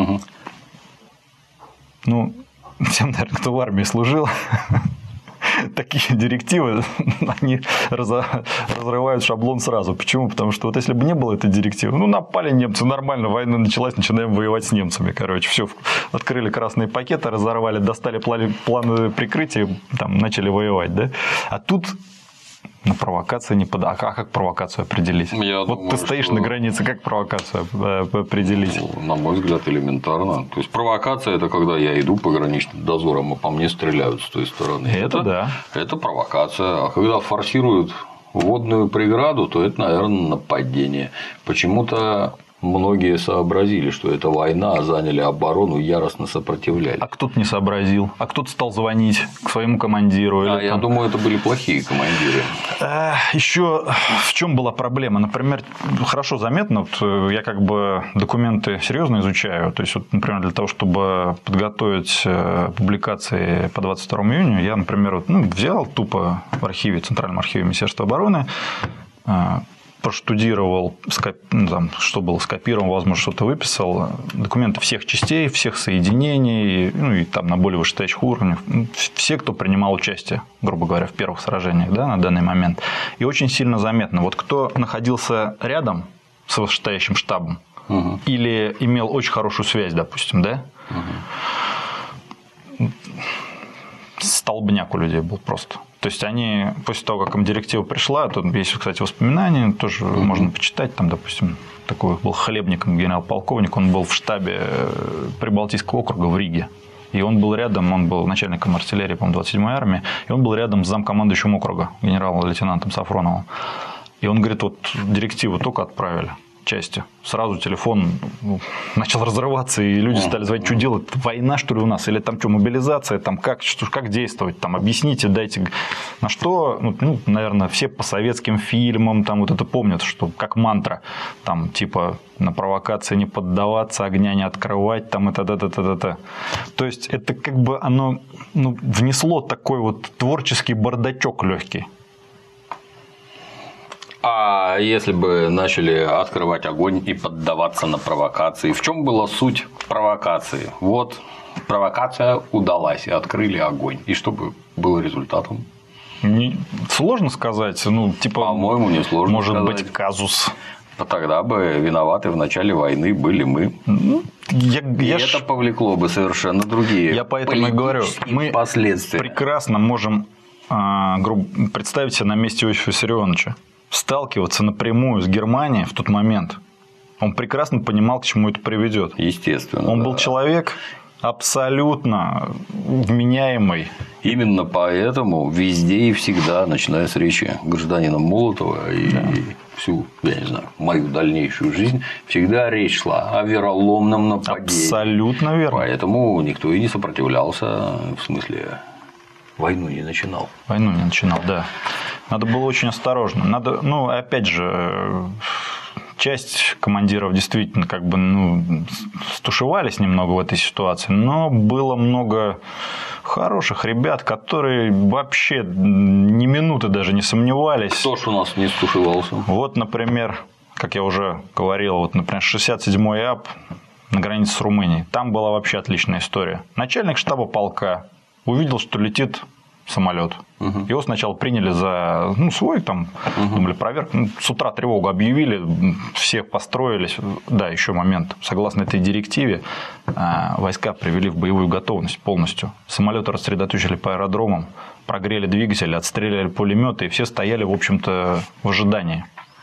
Ну, всем, наверное, кто в армии служил, такие директивы, они разрывают шаблон сразу. Почему? Потому что вот если бы не было этой директивы, напали немцы, нормально, война началась, начинаем воевать с немцами, короче. Все, открыли красные пакеты, разорвали, достали планы прикрытия, там, начали воевать, да? А тут на провокацию не подать. А как провокацию определить? Вот думаю, ты стоишь на границе, как провокацию определить? На мой взгляд, элементарно. То есть провокация — это когда я иду пограничным дозором, а по мне стреляют с той стороны. Это да. Это провокация. А когда форсируют водную преграду, то это, наверное, нападение. Почему-то многие сообразили, что это война, а заняли оборону, яростно сопротивлялись. А кто-то не сообразил, а кто-то стал звонить к своему командиру. Я думаю, это были плохие командиры. Еще в чем была проблема? Например, хорошо заметно, вот я как бы документы серьезно изучаю. То есть, вот, например, для того, чтобы подготовить публикации по 22 июня, я, например, взял тупо в архиве, Центральном архиве Министерства обороны, проштудировал, что было скопировано, возможно, что-то выписал, документы всех частей, всех соединений, и там на более вышестоящих уровнях, все, кто принимал участие, грубо говоря, в первых сражениях, да, на данный момент. И очень сильно заметно, вот кто находился рядом с вышестоящим штабом или имел очень хорошую связь, допустим, да, столбняк у людей был просто. То есть они, после того, как им директива пришла, тут есть, кстати, воспоминания, тоже можно почитать, там, допустим, такой был Хлебником, генерал-полковник, он был в штабе Прибалтийского округа в Риге. И он был рядом, он был начальником артиллерии, по-моему, 27-й армии, и он был рядом с замкомандующим округа, генерал-лейтенантом Сафроновым. И он говорит, вот директиву только отправили части. Сразу телефон начал разрываться, и люди стали звонить, что делать, война, что ли, у нас, или там что, мобилизация, там как действовать, там объясните, дайте. На что, наверное, все по советским фильмам там вот это помнят, что как мантра, там типа на провокации не поддаваться, огня не открывать, там и т.д. То есть это как бы оно внесло такой вот творческий бардачок легкий. А если бы начали открывать огонь и поддаваться на провокации, в чем была суть провокации? Вот провокация удалась, и открыли огонь. И что бы было результатом? Сложно сказать. По-моему, не сложно может сказать. Быть, казус. Тогда бы виноваты в начале войны были мы. Это повлекло бы совершенно другие я поэтому и говорю, мы последствия. Прекрасно можем представить себя на месте Иосифа Виссарионовича. Сталкиваться напрямую с Германией в тот момент. Он прекрасно понимал, к чему это приведет. Естественно. Он был человек абсолютно вменяемый. Именно поэтому везде и всегда, начиная с речи гражданина Молотова и всю, я не знаю, мою дальнейшую жизнь, всегда речь шла о вероломном нападении. Абсолютно верно. Поэтому никто и не сопротивлялся, в смысле, войну не начинал. Войну не начинал, да. Надо было очень осторожно. Надо, опять же, часть командиров действительно стушевались немного в этой ситуации, но было много хороших ребят, которые вообще ни минуты даже не сомневались. Кто ж у нас не стушевался? Вот, например, как я уже говорил, например, 67-й АП на границе с Румынией. Там была вообще отличная история. Начальник штаба полка увидел, что летит самолет. Его сначала приняли за свой, думали, проверка. С утра тревогу объявили, все построились. Да, еще момент. Согласно этой директиве, войска привели в боевую готовность полностью. Самолеты рассредоточили по аэродромам, прогрели двигатели, отстреляли пулеметы, и все стояли, в общем-то, в ожидании.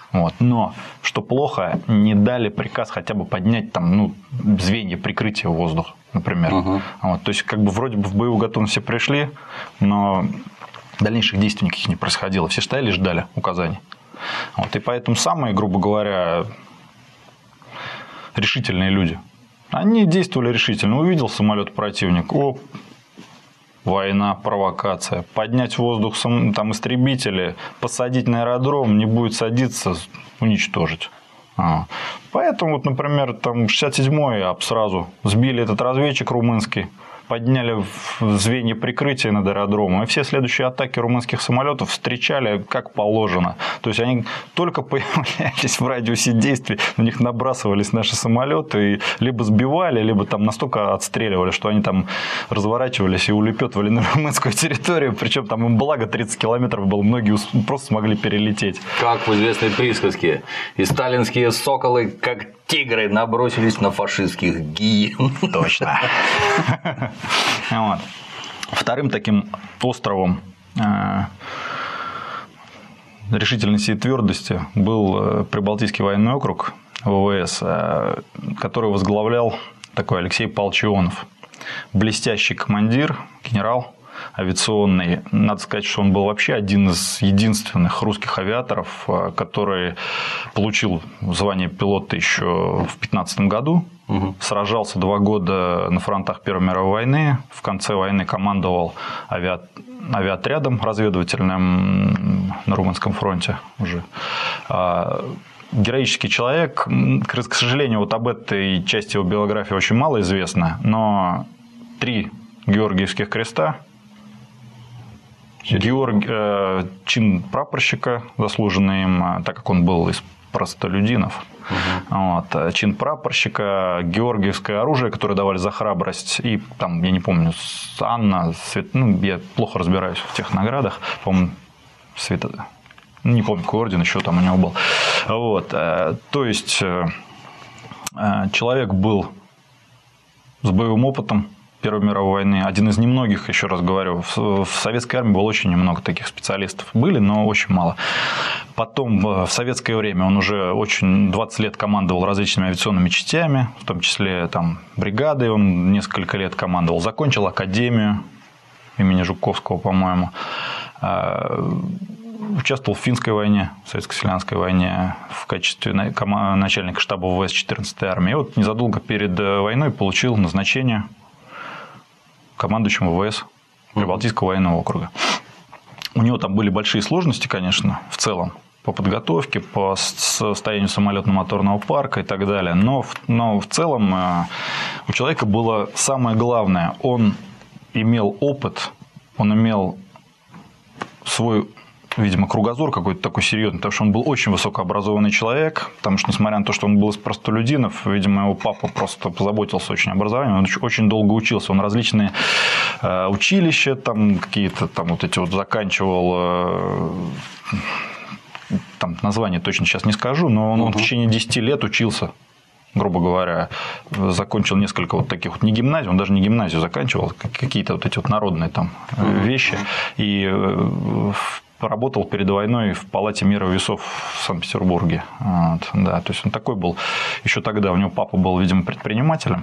Вот. Но, что плохо, не дали приказ хотя бы поднять там, звенья прикрытия в воздух, например. Вот. То есть, как бы вроде бы в боевую готовность все пришли, но дальнейших действий никаких не происходило. Все стояли и ждали указаний. Вот. И поэтому самые, грубо говоря, решительные люди, они действовали решительно. Увидел самолет противник, война, провокация. Поднять в воздух там истребители, посадить на аэродром, не будет садиться, уничтожить. Поэтому, вот, например, там 67-й сразу сбили этот разведчик румынский, подняли звенья прикрытия над аэродромом, и все следующие атаки румынских самолетов встречали как положено. То есть, они только появлялись в радиусе действий, на них набрасывались наши самолеты и либо сбивали, либо там настолько отстреливали, что они там разворачивались и улепетывали на румынскую территорию. Причем там им благо 30 километров было, многие просто смогли перелететь. Как в известной присказке: и сталинские соколы, как тигры, набросились на фашистских гиен. Точно. Вот. Вторым таким островом решительности и твердости был Прибалтийский военный округ ВВС, который возглавлял такой Алексей Павлович Ионов. Блестящий командир, генерал авиационный. Надо сказать, что он был вообще один из единственных русских авиаторов, который получил звание пилота еще в 2015 году. Сражался 2 года на фронтах Первой мировой войны. В конце войны командовал авиаотрядом разведывательным на Румынском фронте уже. Героический человек. К сожалению, вот об этой части его биографии очень мало известно, но 3 Георгиевских креста, чин прапорщика, заслуженный им, так как он был из простолюдинов. Вот. Чин прапорщика, георгиевское оружие, которое давали за храбрость, и там, я не помню, Анна, я плохо разбираюсь в тех наградах, по-моему, не помню, какой орден еще там у него был. Вот. То есть, человек был с боевым опытом Первой мировой войны, один из немногих, еще раз говорю, в советской армии было очень немного таких специалистов. Были, но очень мало. Потом в советское время он уже 20 лет командовал различными авиационными частями, в том числе там бригадой он несколько лет командовал. Закончил академию имени Жуковского, по-моему. Участвовал в финской войне, советско-селянской войне в качестве начальника штаба ВВС 14-й армии. И вот незадолго перед войной получил назначение командующим ВВС Прибалтийского военного округа. У него там были большие сложности, конечно, в целом, по подготовке, по состоянию самолетно-моторного парка и так далее. Но в целом у человека было самое главное. Он имел опыт, он имел свой, видимо, кругозор какой-то такой серьезный, потому что он был очень высокообразованный человек, потому что, несмотря на то, что он был из простолюдинов, видимо, его папа просто позаботился очень о образовании, он очень долго учился, он различные училища, там какие-то там вот эти вот заканчивал, там название точно сейчас не скажу, но он в течение 10 лет учился, грубо говоря, закончил несколько вот таких вот, не гимназию, он даже не гимназию заканчивал, какие-то вот эти вот народные там вещи, и работал перед войной в Палате мира весов в Санкт-Петербурге. Вот, да, то есть он такой был еще тогда. У него папа был, видимо, предпринимателем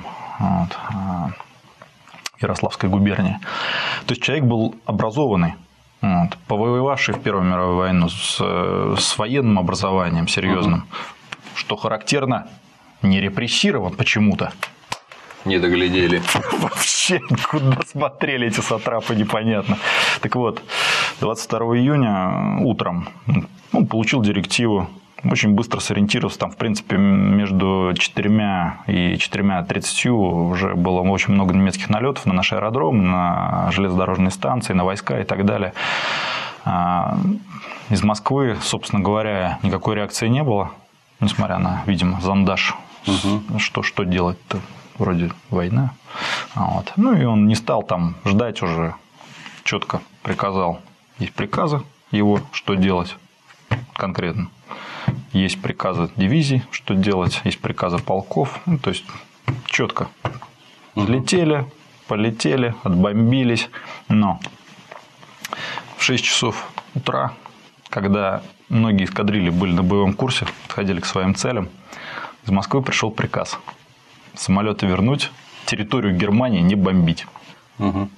Ярославской губернии. То есть человек был образованный, повоевавший в Первую мировую войну с военным образованием серьезным, что характерно, не репрессирован почему-то. Не доглядели. Вообще, куда смотрели эти сатрапы, непонятно. Так вот, 22 июня утром он получил директиву, очень быстро сориентировался. Там, в принципе, между 4 и 4:30 уже было очень много немецких налетов на наш аэродром, на железнодорожные станции, на войска и так далее. Из Москвы, собственно говоря, никакой реакции не было, несмотря на, видимо, зондаж. Что делать-то? Вроде война. Вот. Ну и он не стал там ждать уже, четко приказал. Есть приказы его, что делать конкретно. Есть приказы дивизий, что делать. Есть приказы полков. Ну, то есть четко. Взлетели, полетели, отбомбились. Но в 6 часов утра когда многие эскадрильи были на боевом курсе, подходили к своим целям, из Москвы пришел приказ самолеты вернуть, территорию Германии не бомбить. Угу.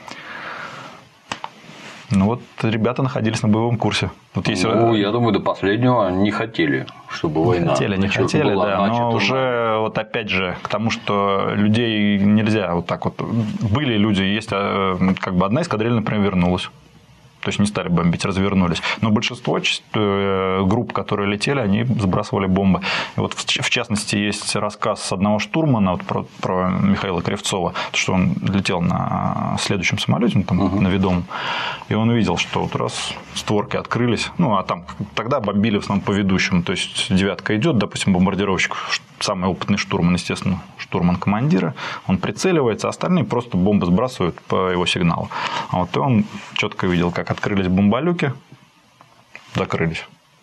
Ну вот ребята находились на боевом курсе. Вот если... я думаю, до последнего не хотели, чтобы война не хотели, была, да. Но уже вот опять же к тому, что людей нельзя вот так вот. Были люди, есть как бы одна эскадрилья, например, вернулась. То есть не стали бомбить, развернулись. Но большинство групп, которые летели, они сбрасывали бомбы. И вот в частности есть рассказ одного штурмана вот про Михаила Кривцова, что он летел на следующем самолете, там, на ведомом, и он увидел, что вот раз створки открылись, ну а там тогда бомбили в основном по ведущему. То есть девятка идет, допустим, бомбардировщик, самый опытный штурман, естественно, штурман командира, он прицеливается, а остальные просто бомбы сбрасывают по его сигналу. А вот и он четко видел, как открылись бомболюки, закрылись.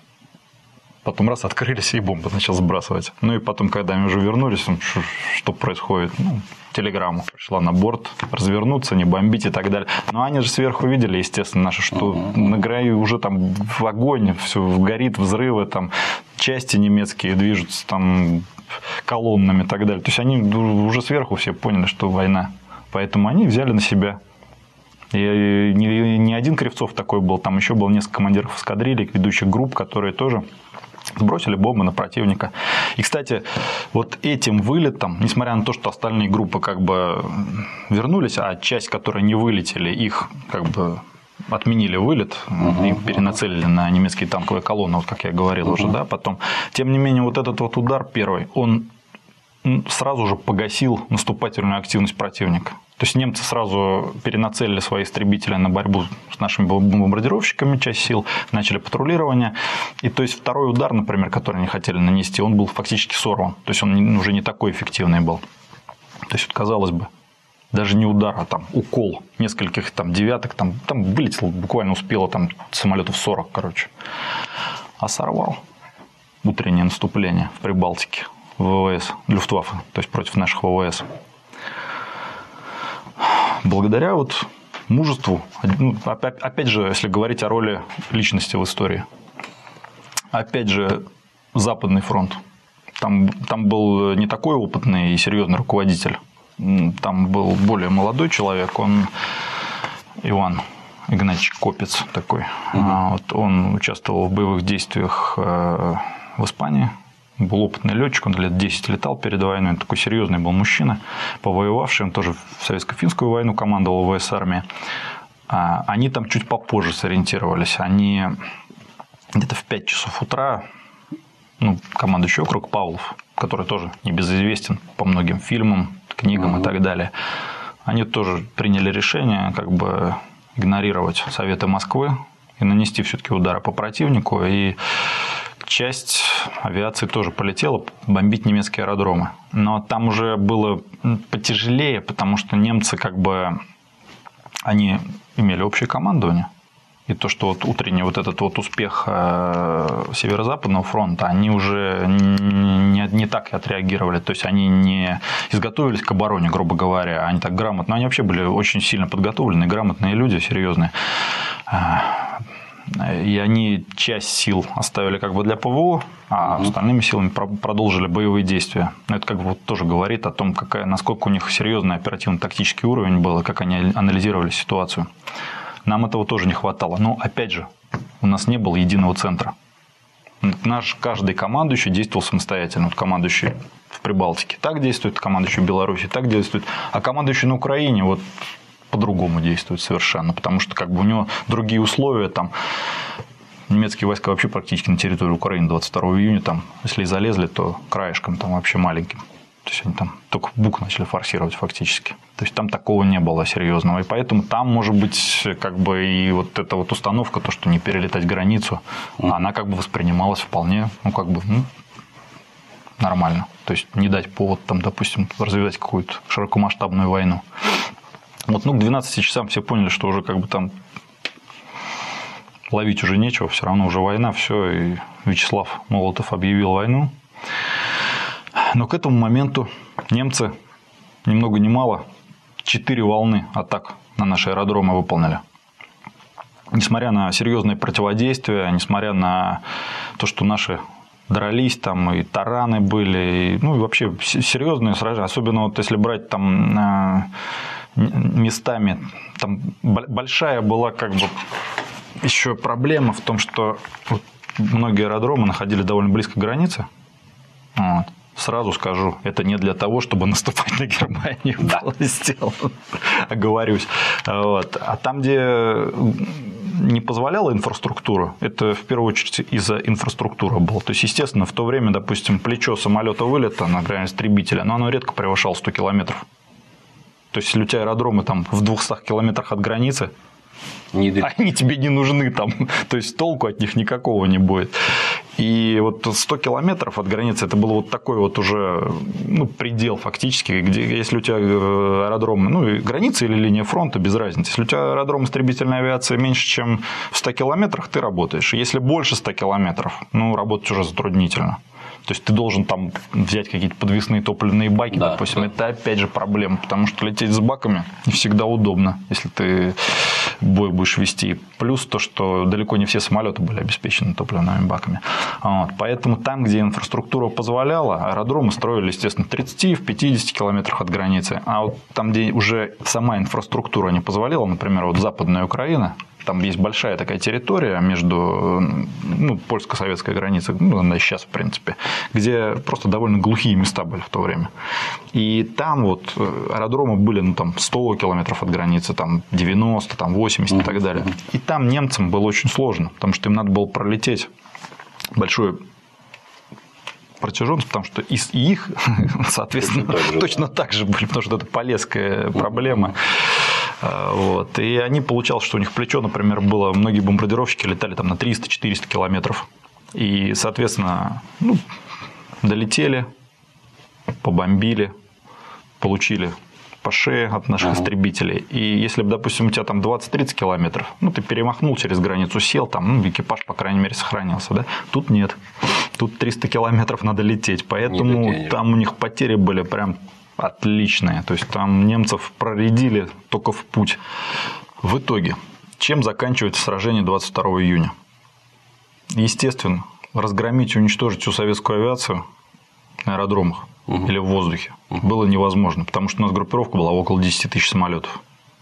Потом раз открылись, и бомбы начал сбрасывать. Ну и потом, когда они уже вернулись, что происходит? Ну, телеграмма пришла на борт, развернуться, не бомбить и так далее. Но они же сверху видели, естественно, наши, что на краю уже там в огонь, все горит, взрывы, там части немецкие движутся там колоннами и так далее. То есть они уже сверху все поняли, что война. Поэтому они взяли на себя. И не один Кривцов такой был, там еще было несколько командиров эскадрилий, ведущих групп, которые тоже сбросили бомбы на противника. И, кстати, вот этим вылетом, несмотря на то, что остальные группы как бы вернулись, а часть, которые не вылетели, их как бы отменили вылет и перенацелили на немецкие танковые колонны, вот как я говорил уже, да, потом. Тем не менее, вот этот вот удар первый, он сразу же погасил наступательную активность противника. То есть немцы сразу перенацелили свои истребители на борьбу с нашими бомбардировщиками, часть сил, начали патрулирование. И то есть второй удар, например, который они хотели нанести, он был фактически сорван. То есть он уже не такой эффективный был. То есть, вот, казалось бы, даже не удар, а там укол нескольких там девяток, там вылетело, буквально успело там самолетов 40, короче. А сорвал утреннее наступление в Прибалтике, ВВС, Люфтваффе, то есть против наших ВВС. Благодаря вот мужеству, ну, опять же, если говорить о роли личности в истории, опять же, Западный фронт. Там был не такой опытный и серьезный руководитель. Там был более молодой человек, он Иван Игнатьевич Копец такой. Вот он участвовал в боевых действиях в Испании. Был опытный летчик, он лет 10 летал перед войной, он такой серьезный был мужчина, повоевавший, он тоже в советско-финскую войну командовал ВС армии. Они там чуть попозже сориентировались, они где-то в 5 часов утра, ну, командующий округ Павлов, который тоже небезызвестен по многим фильмам, книгам и так далее, они тоже приняли решение как бы игнорировать советы Москвы и нанести все-таки удары по противнику, и часть авиации тоже полетела бомбить немецкие аэродромы. Но там уже было потяжелее, потому что немцы как бы они имели общее командование. И то, что вот утренний вот этот вот успех Северо-Западного фронта, они уже не так отреагировали. То есть они не изготовились к обороне, грубо говоря, они так грамотно. Они вообще были очень сильно подготовленные, грамотные люди, серьезные. И они часть сил оставили как бы для ПВО, а остальными силами продолжили боевые действия. Это как бы вот тоже говорит о том, насколько у них серьезный оперативно-тактический уровень был, и как они анализировали ситуацию. Нам этого тоже не хватало. Но, опять же, у нас не было единого центра. Наш каждый командующий действовал самостоятельно. Вот командующий в Прибалтике так действует, командующий в Беларуси так действует, а командующий на Украине вот по-другому действует совершенно, потому что как бы у него другие условия, там немецкие войска вообще практически на территорию Украины 22 июня, там, если и залезли, то краешком, там вообще маленьким. То есть они там только Буг начали форсировать фактически. То есть там такого не было серьезного. И поэтому там, может быть, как бы и вот эта вот установка, то, что не перелетать границу, она как бы воспринималась вполне, ну, как бы, нормально. То есть не дать повод, там, допустим, развивать какую-то широкомасштабную войну. Вот, к 12 часам все поняли, что уже как бы там ловить уже нечего, все равно уже война, все, и Вячеслав Молотов объявил войну. Но к этому моменту немцы, ни много ни мало, 4 волны атак на наши аэродромы выполнили. несмотря на серьезные противодействия, несмотря на то, что наши дрались, там и тараны были, и вообще серьезные сражения, особенно вот если брать там местами, там большая была как бы еще проблема в том, что вот многие аэродромы находились довольно близко к границе. Вот. Сразу скажу, это не для того, чтобы наступать на Германию было сделано, оговорюсь. Вот. А там, где не позволяла инфраструктура, это в первую очередь из-за инфраструктуры было. То есть, естественно, в то время, допустим, плечо самолета вылета на грани истребителя, но оно редко превышало 100 километров. То есть, если у тебя аэродромы там в 200 километрах от границы, они тебе не нужны там, то есть толку от них никакого не будет. И вот 100 километров от границы это был вот такой вот уже предел фактически, где если у тебя аэродром, граница или линия фронта, без разницы. Если у тебя аэродром истребительной авиации меньше, чем в 100 километрах, ты работаешь. Если больше 100 километров, работать уже затруднительно. То есть, ты должен там взять какие-то подвесные топливные баки, допустим. Да. Это опять же проблема, потому что лететь с баками не всегда удобно, если ты бой будешь вести. Плюс то, что далеко не все самолеты были обеспечены топливными баками. Вот. Поэтому там, где инфраструктура позволяла, аэродромы строили, естественно, в 30, в 50 километрах от границы. А вот там, где уже сама инфраструктура не позволяла, например, вот Западная Украина, там есть большая такая территория между польско-советской границей, она и сейчас, в принципе, где просто довольно глухие места были в то время. И там вот аэродромы были там 100 километров от границы, там 90, там 80 и так далее. И там немцам было очень сложно, потому что им надо было пролететь большой протяженность, потому что и их, соответственно, точно так же были, потому что это полесская проблема. Вот. И они получалось, что у них плечо, например, было, многие бомбардировщики летали там на 300-400 километров. И, соответственно, долетели, побомбили, получили по шее от наших истребителей. И если бы, допустим, у тебя там 20-30 километров, ты перемахнул через границу, сел, там, экипаж, по крайней мере, сохранился. Да? Тут нет. Тут 300 километров надо лететь. Поэтому там у них потери были прям отличные. То есть, там немцев проредили только в путь. В итоге, чем заканчивается сражение 22 июня? Естественно, разгромить и уничтожить всю советскую авиацию на аэродромах или в воздухе было невозможно, потому что у нас группировка была около 10 тысяч самолетов.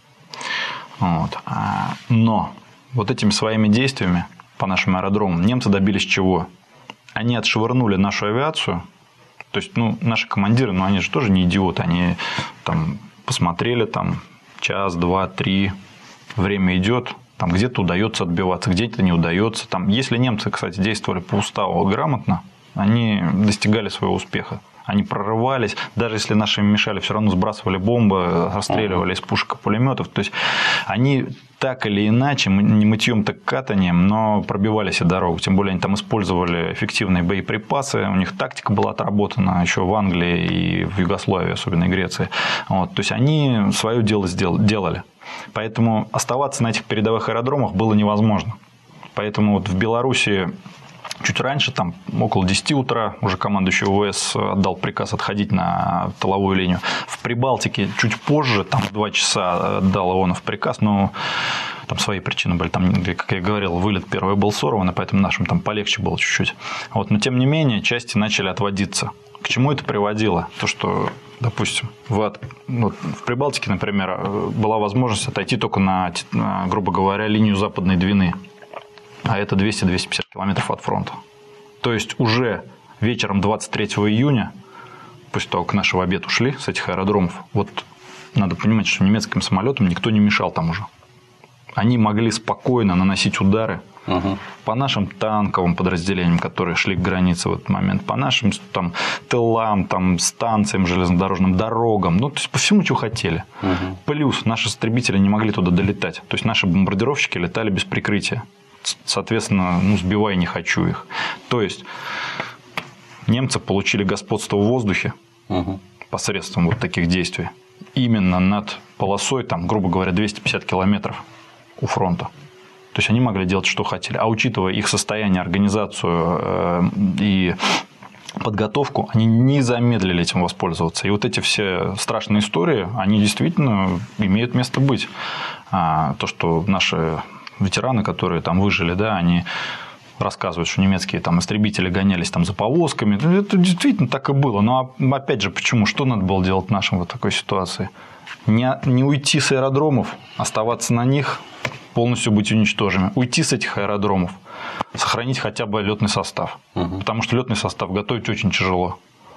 Вот. Но вот этими своими действиями по нашим аэродромам немцы добились чего? Они отшвырнули нашу авиацию. То есть, наши командиры, они же тоже не идиоты, они там посмотрели, там, час, два, три, время идет, там где-то удается отбиваться, где-то не удается. Там, если немцы, кстати, действовали по уставу грамотно, они достигали своего успеха. Они прорывались, даже если наши им мешали, все равно сбрасывали бомбы, расстреливали из пушек и пулеметов. То есть, они так или иначе, не мытьем, так катанием, но пробивали себе дорогу. Тем более, они там использовали эффективные боеприпасы, у них тактика была отработана еще в Англии и в Югославии, особенно и Греции. Вот. То есть, они свое дело делали. Поэтому оставаться на этих передовых аэродромах было невозможно. Поэтому вот в Беларуси чуть раньше, там около 10 утра, уже командующий ВВС отдал приказ отходить на тыловую линию. В Прибалтике чуть позже, там в 2 часа отдал Ионов приказ, но там свои причины были. Там, как я говорил, вылет первый был сорван, и поэтому нашим там полегче было чуть-чуть. Вот. Но тем не менее, части начали отводиться. К чему это приводило? То, что, допустим, в Прибалтике, например, была возможность отойти только на, грубо говоря, линию Западной Двины. А это 200-250 километров от фронта. То есть, уже вечером 23 июня, после того, как наши в обед ушли с этих аэродромов, вот надо понимать, что немецким самолетам никто не мешал там уже. Они могли спокойно наносить удары по нашим танковым подразделениям, которые шли к границе в этот момент, по нашим там, тылам, там, станциям, железнодорожным дорогам, то есть по всему, что хотели. Плюс наши истребители не могли туда долетать. То есть, наши бомбардировщики летали без прикрытия. Соответственно, сбивай не хочу их. То есть, немцы получили господство в воздухе посредством вот таких действий. Именно над полосой, там, грубо говоря, 250 километров у фронта. То есть, они могли делать, что хотели. А учитывая их состояние, организацию и подготовку, они не замедлили этим воспользоваться. И вот эти все страшные истории, они действительно имеют место быть. То, что наши ветераны, которые там выжили, да, они рассказывают, что немецкие там истребители гонялись там за повозками. Это действительно так и было. Но опять же, почему? Что надо было делать нашим в такой ситуации? Не уйти с аэродромов, оставаться на них, полностью быть уничтоженными. Уйти с этих аэродромов, сохранить хотя бы летный состав. Потому что летный состав готовить очень тяжело.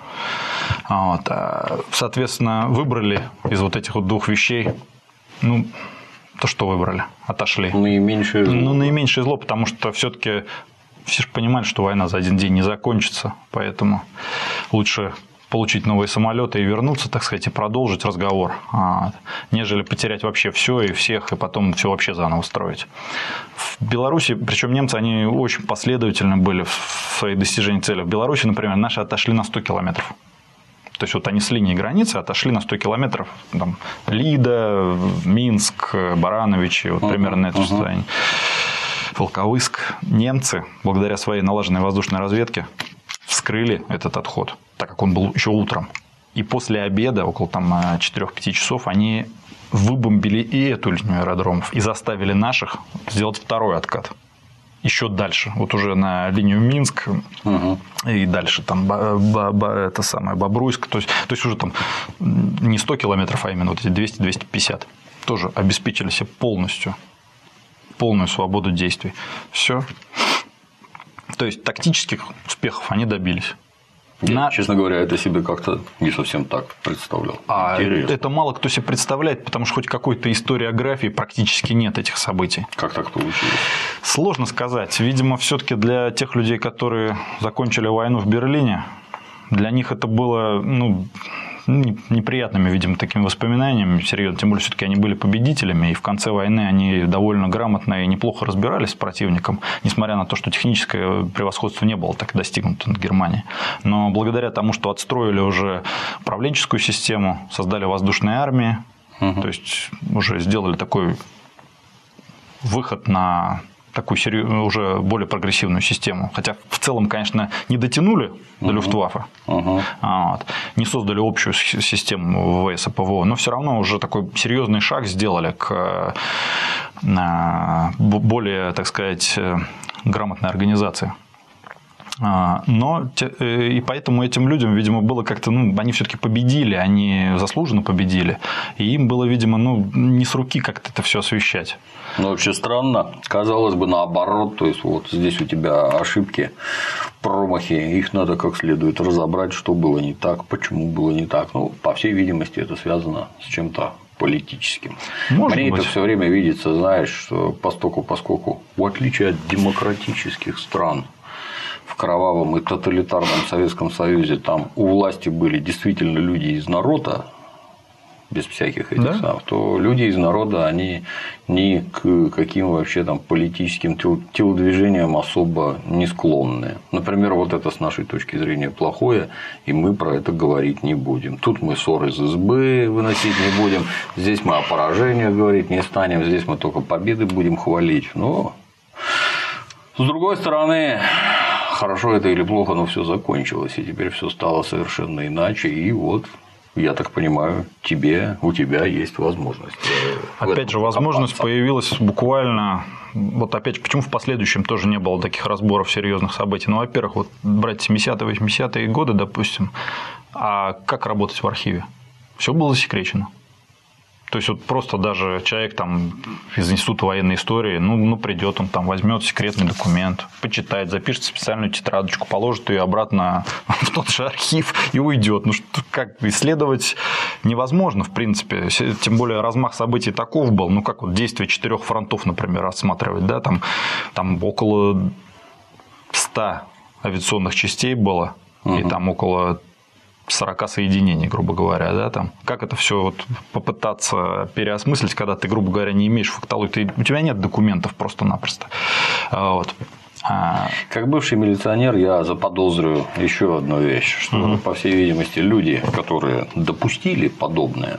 Вот. Соответственно, выбрали из вот этих вот двух вещей, ну, то, что выбрали, отошли. Наименьшее зло. Ну, наименьшее зло, потому что все-таки все же понимали, что война за один день не закончится, поэтому лучше получить новые самолеты и вернуться, так сказать, и продолжить разговор, нежели потерять вообще все и всех, и потом все вообще заново строить. В Беларуси, причем немцы, они очень последовательны были в своих достижениях цели. В Беларуси, например, наши отошли на 100 километров. То есть, вот они с линии границы отошли на 100 километров. Там, Лида, Минск, Барановичи, вот примерно на это состояние. Волковыск. Немцы, благодаря своей налаженной воздушной разведке, вскрыли этот отход, так как он был еще утром. И после обеда, около 4-5 часов, они выбомбили и эту линию аэродромов и заставили наших сделать второй откат. Еще дальше, вот уже на линию Минск и дальше там это самое Бобруйск, то есть уже там не 100 километров, а именно вот эти 200-250 тоже обеспечили себе полную свободу действий. Все. То есть тактических успехов они добились. Я, честно говоря, это себе как-то не совсем так представлял. Это мало кто себе представляет, потому что хоть какой-то историографии практически нет этих событий. Как так получилось? Сложно сказать. Видимо, все-таки для тех людей, которые закончили войну в Берлине, для них это было неприятными, видимо, такими воспоминаниями, серьезно. Тем более, все-таки они были победителями, и в конце войны они довольно грамотно и неплохо разбирались с противником, несмотря на то, что техническое превосходство не было так достигнуто над Германией. Но благодаря тому, что отстроили уже управленческую систему, создали воздушные армии, то есть уже сделали такой выход на такую уже более прогрессивную систему. Хотя в целом, конечно, не дотянули до Люфтваффе, не создали общую систему ВВС и ПВО, но все равно уже такой серьезный шаг сделали к более, так сказать, грамотной организации. Но и поэтому этим людям, видимо, было как-то, они все-таки победили, они заслуженно победили, и им было, видимо, не с руки как-то это все освещать. Ну, вообще странно, казалось бы, наоборот, то есть вот здесь у тебя ошибки, промахи, их надо как следует разобрать, что было не так, почему было не так. Ну, по всей видимости, это связано с чем-то политическим. Мне это все время видится, знаешь, что поскольку, в отличие от демократических стран, в кровавом и тоталитарном Советском Союзе там у власти были действительно люди из народа, без всяких этих самых, то люди из народа, они ни к каким вообще там политическим телодвижениям особо не склонны. Например, вот это с нашей точки зрения плохое, и мы про это говорить не будем. Тут мы ссоры из избы выносить не будем, здесь мы о поражениях говорить не станем, здесь мы только победы будем хвалить. Но с другой стороны, хорошо это или плохо, но все закончилось, и теперь все стало совершенно иначе, и вот, я так понимаю, у тебя есть возможность. Опять же, возможность появилась буквально, вот опять, почему в последующем тоже не было таких разборов серьезных событий. Ну, во-первых, вот брать 70-е, 80-е годы, допустим, а как работать в архиве? Все было засекречено. То есть, вот просто даже человек там из Института военной истории, придет, он там возьмет секретный документ, почитает, запишет специальную тетрадочку, положит ее обратно в тот же архив и уйдет. Как исследовать невозможно, в принципе. Тем более размах событий таков был, как вот действие 4 фронтов, например, рассматривать, да, там около 100 авиационных частей было, и там около 40 соединений, грубо говоря, да, там. Как это все вот попытаться переосмыслить, когда ты, грубо говоря, не имеешь фактологии, у тебя нет документов просто-напросто. Вот. Как бывший милиционер я заподозрю еще одну вещь, что, по всей видимости, люди, которые допустили подобное,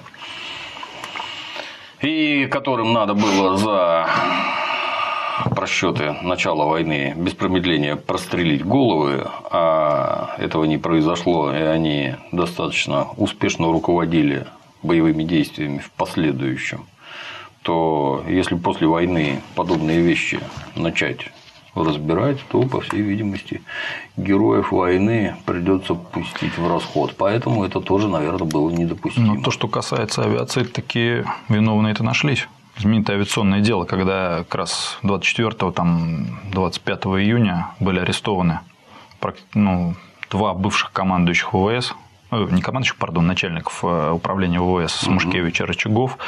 и которым надо было за просчеты начала войны без промедления прострелить головы, а этого не произошло, и они достаточно успешно руководили боевыми действиями в последующем, что если после войны подобные вещи начать разбирать, то, по всей видимости, героев войны придется пустить в расход. Поэтому это тоже, наверное, было недопустимо. Но то, что касается авиации, такие виновные-то нашлись. Знаменитое авиационное дело, когда как раз 24-25 июня были арестованы два бывших командующих ВВС, не командующих, пардон, начальников управления ВВС Смушкевич и Рычагов,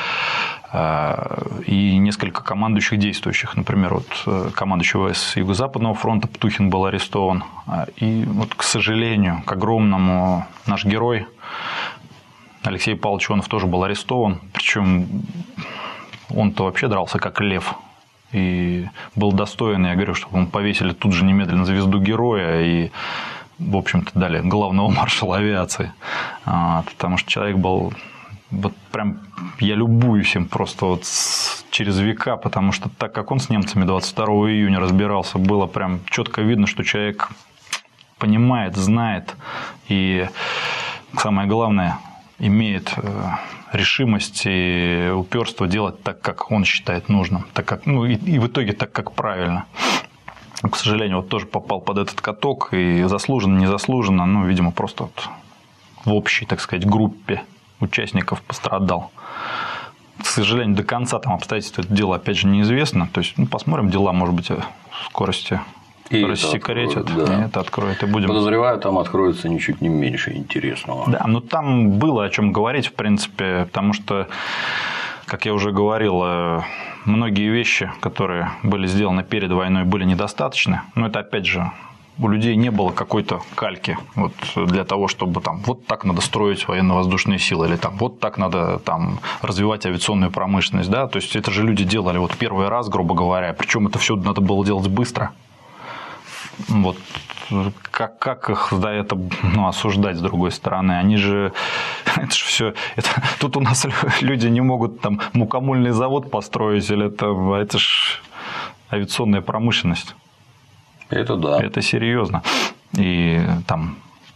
и несколько командующих действующих. Например, вот командующий ВВС Юго-Западного фронта Птухин был арестован. И вот, к сожалению, к огромному, наш герой Алексей Павлович Ионов тоже был арестован. Причем он-то вообще дрался как лев. И был достоин, я говорю, чтобы он повесили тут же немедленно звезду героя и, в общем-то, дали главного маршала авиации. Потому что человек был... Вот прям я любуюсь им просто вот через века, потому что так как он с немцами 22 июня разбирался, было прям четко видно, что человек понимает, знает и, самое главное, имеет решимость и упорство делать так, как он считает нужным, так как, и в итоге так, как правильно. К сожалению, вот тоже попал под этот каток, и заслуженно, незаслуженно, видимо, просто вот в общей, так сказать, группе участников пострадал. К сожалению, до конца там обстоятельства этого дела, опять же, неизвестно. То есть, посмотрим, дела, может быть, в скорости рассекретят. Да. И это откроет. И будем... Подозреваю, там откроется ничуть не меньше интересного. Да, но там было о чем говорить, в принципе, потому что, как я уже говорил, многие вещи, которые были сделаны перед войной, были недостаточны. Но это, опять же, у людей не было какой-то кальки вот, для того, чтобы там, вот так надо строить военно-воздушные силы, или там, вот так надо там, развивать авиационную промышленность. Да? То есть, это же люди делали вот первый раз, грубо говоря, причем это все надо было делать быстро. Вот. Как их за это осуждать с другой стороны? Они же, это же все, тут у нас люди не могут там мукомольный завод построить, или это же авиационная промышленность. Это да. Это серьезно. И там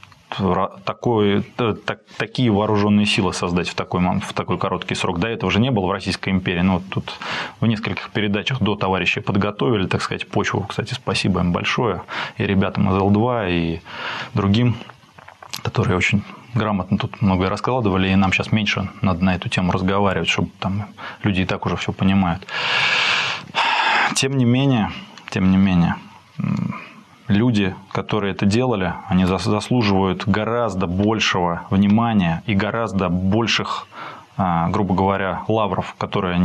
такие вооруженные силы создать в такой короткий срок. До этого же не было в Российской империи. Но вот тут в нескольких передачах до товарищей подготовили, так сказать, почву. Кстати, спасибо им большое. И ребятам из Л-2, и другим, которые очень грамотно тут многое раскладывали. И нам сейчас меньше надо на эту тему разговаривать, чтобы там люди и так уже все понимают. Тем не менее, люди, которые это делали, они заслуживают гораздо большего внимания и гораздо больших, грубо говоря, лавров, которые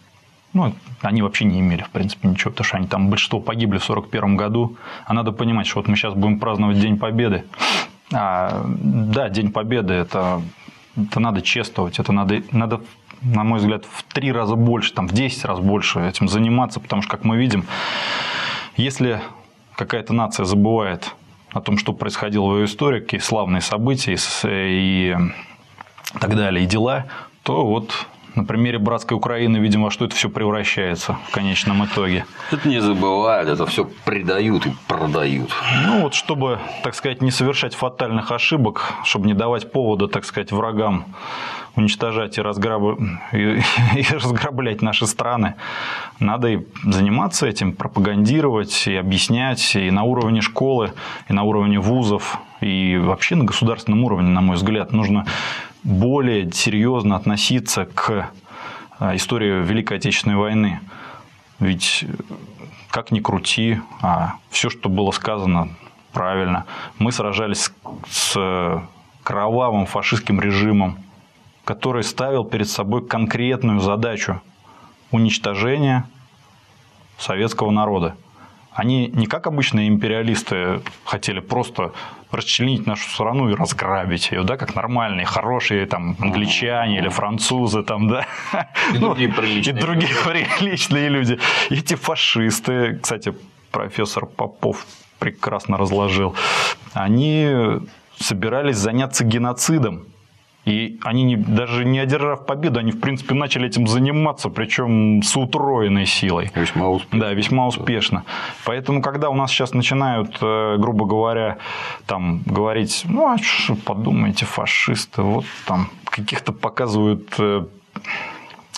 они вообще не имели, в принципе, ничего, потому что они там большинство погибли в 1941 году. А надо понимать, что вот мы сейчас будем праздновать День Победы. Да, День Победы это надо чествовать, это надо, на мой взгляд, в 3 раза больше, там, в 10 раз больше этим заниматься, потому что, как мы видим, если какая-то нация забывает о том, что происходило в ее истории, какие славные события и так далее, и дела, то вот на примере братской Украины, видимо, во что это все превращается в конечном итоге. Это не забывают, это все предают и продают. Вот чтобы, так сказать, не совершать фатальных ошибок, чтобы не давать повода, так сказать, врагам уничтожать и разграблять наши страны, надо и заниматься этим, пропагандировать и объяснять и на уровне школы, и на уровне вузов, и вообще на государственном уровне, на мой взгляд, нужно более серьезно относиться к истории Великой Отечественной войны. Ведь как ни крути, все, что было сказано, правильно. Мы сражались с кровавым фашистским режимом, который ставил перед собой конкретную задачу уничтожения советского народа. Они не как обычные империалисты хотели просто расчленить нашу страну и разграбить ее, да, как нормальные, хорошие там, англичане или французы. Там, да. И другие приличные люди. Эти фашисты, кстати, профессор Попов прекрасно разложил, они собирались заняться геноцидом. И они, даже не одержав победу, они, в принципе, начали этим заниматься, причем с утроенной силой. Весьма успешно. Да, весьма успешно. Поэтому, когда у нас сейчас начинают, грубо говоря, там, говорить, а что подумайте, фашисты, вот там каких-то показывают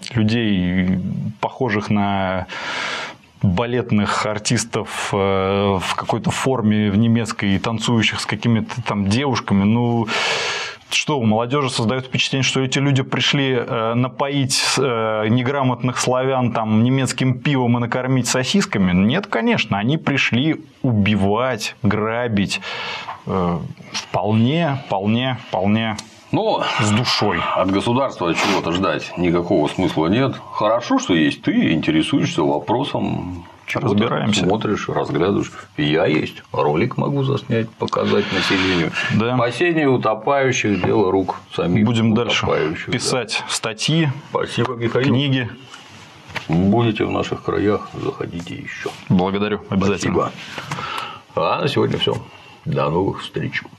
людей, похожих на балетных артистов в какой-то форме в немецкой, танцующих с какими-то там девушками, ну... Что, у молодежи создает впечатление, что эти люди пришли напоить неграмотных славян там, немецким пивом и накормить сосисками? Нет, конечно, они пришли убивать, грабить вполне Но с душой. От государства чего-то ждать никакого смысла нет. Хорошо, что есть ты, интересуешься вопросом. Разбираемся. Смотришь, разглядываешь. Я есть. Ролик могу заснять, показать населению. Да. Спасение утопающих – дело рук самих. Будем дальше утопающих. писать статьи, Спасибо, Михаил. книги. Будете в наших краях, заходите еще. Благодарю, обязательно. Спасибо. А на сегодня все. До новых встреч.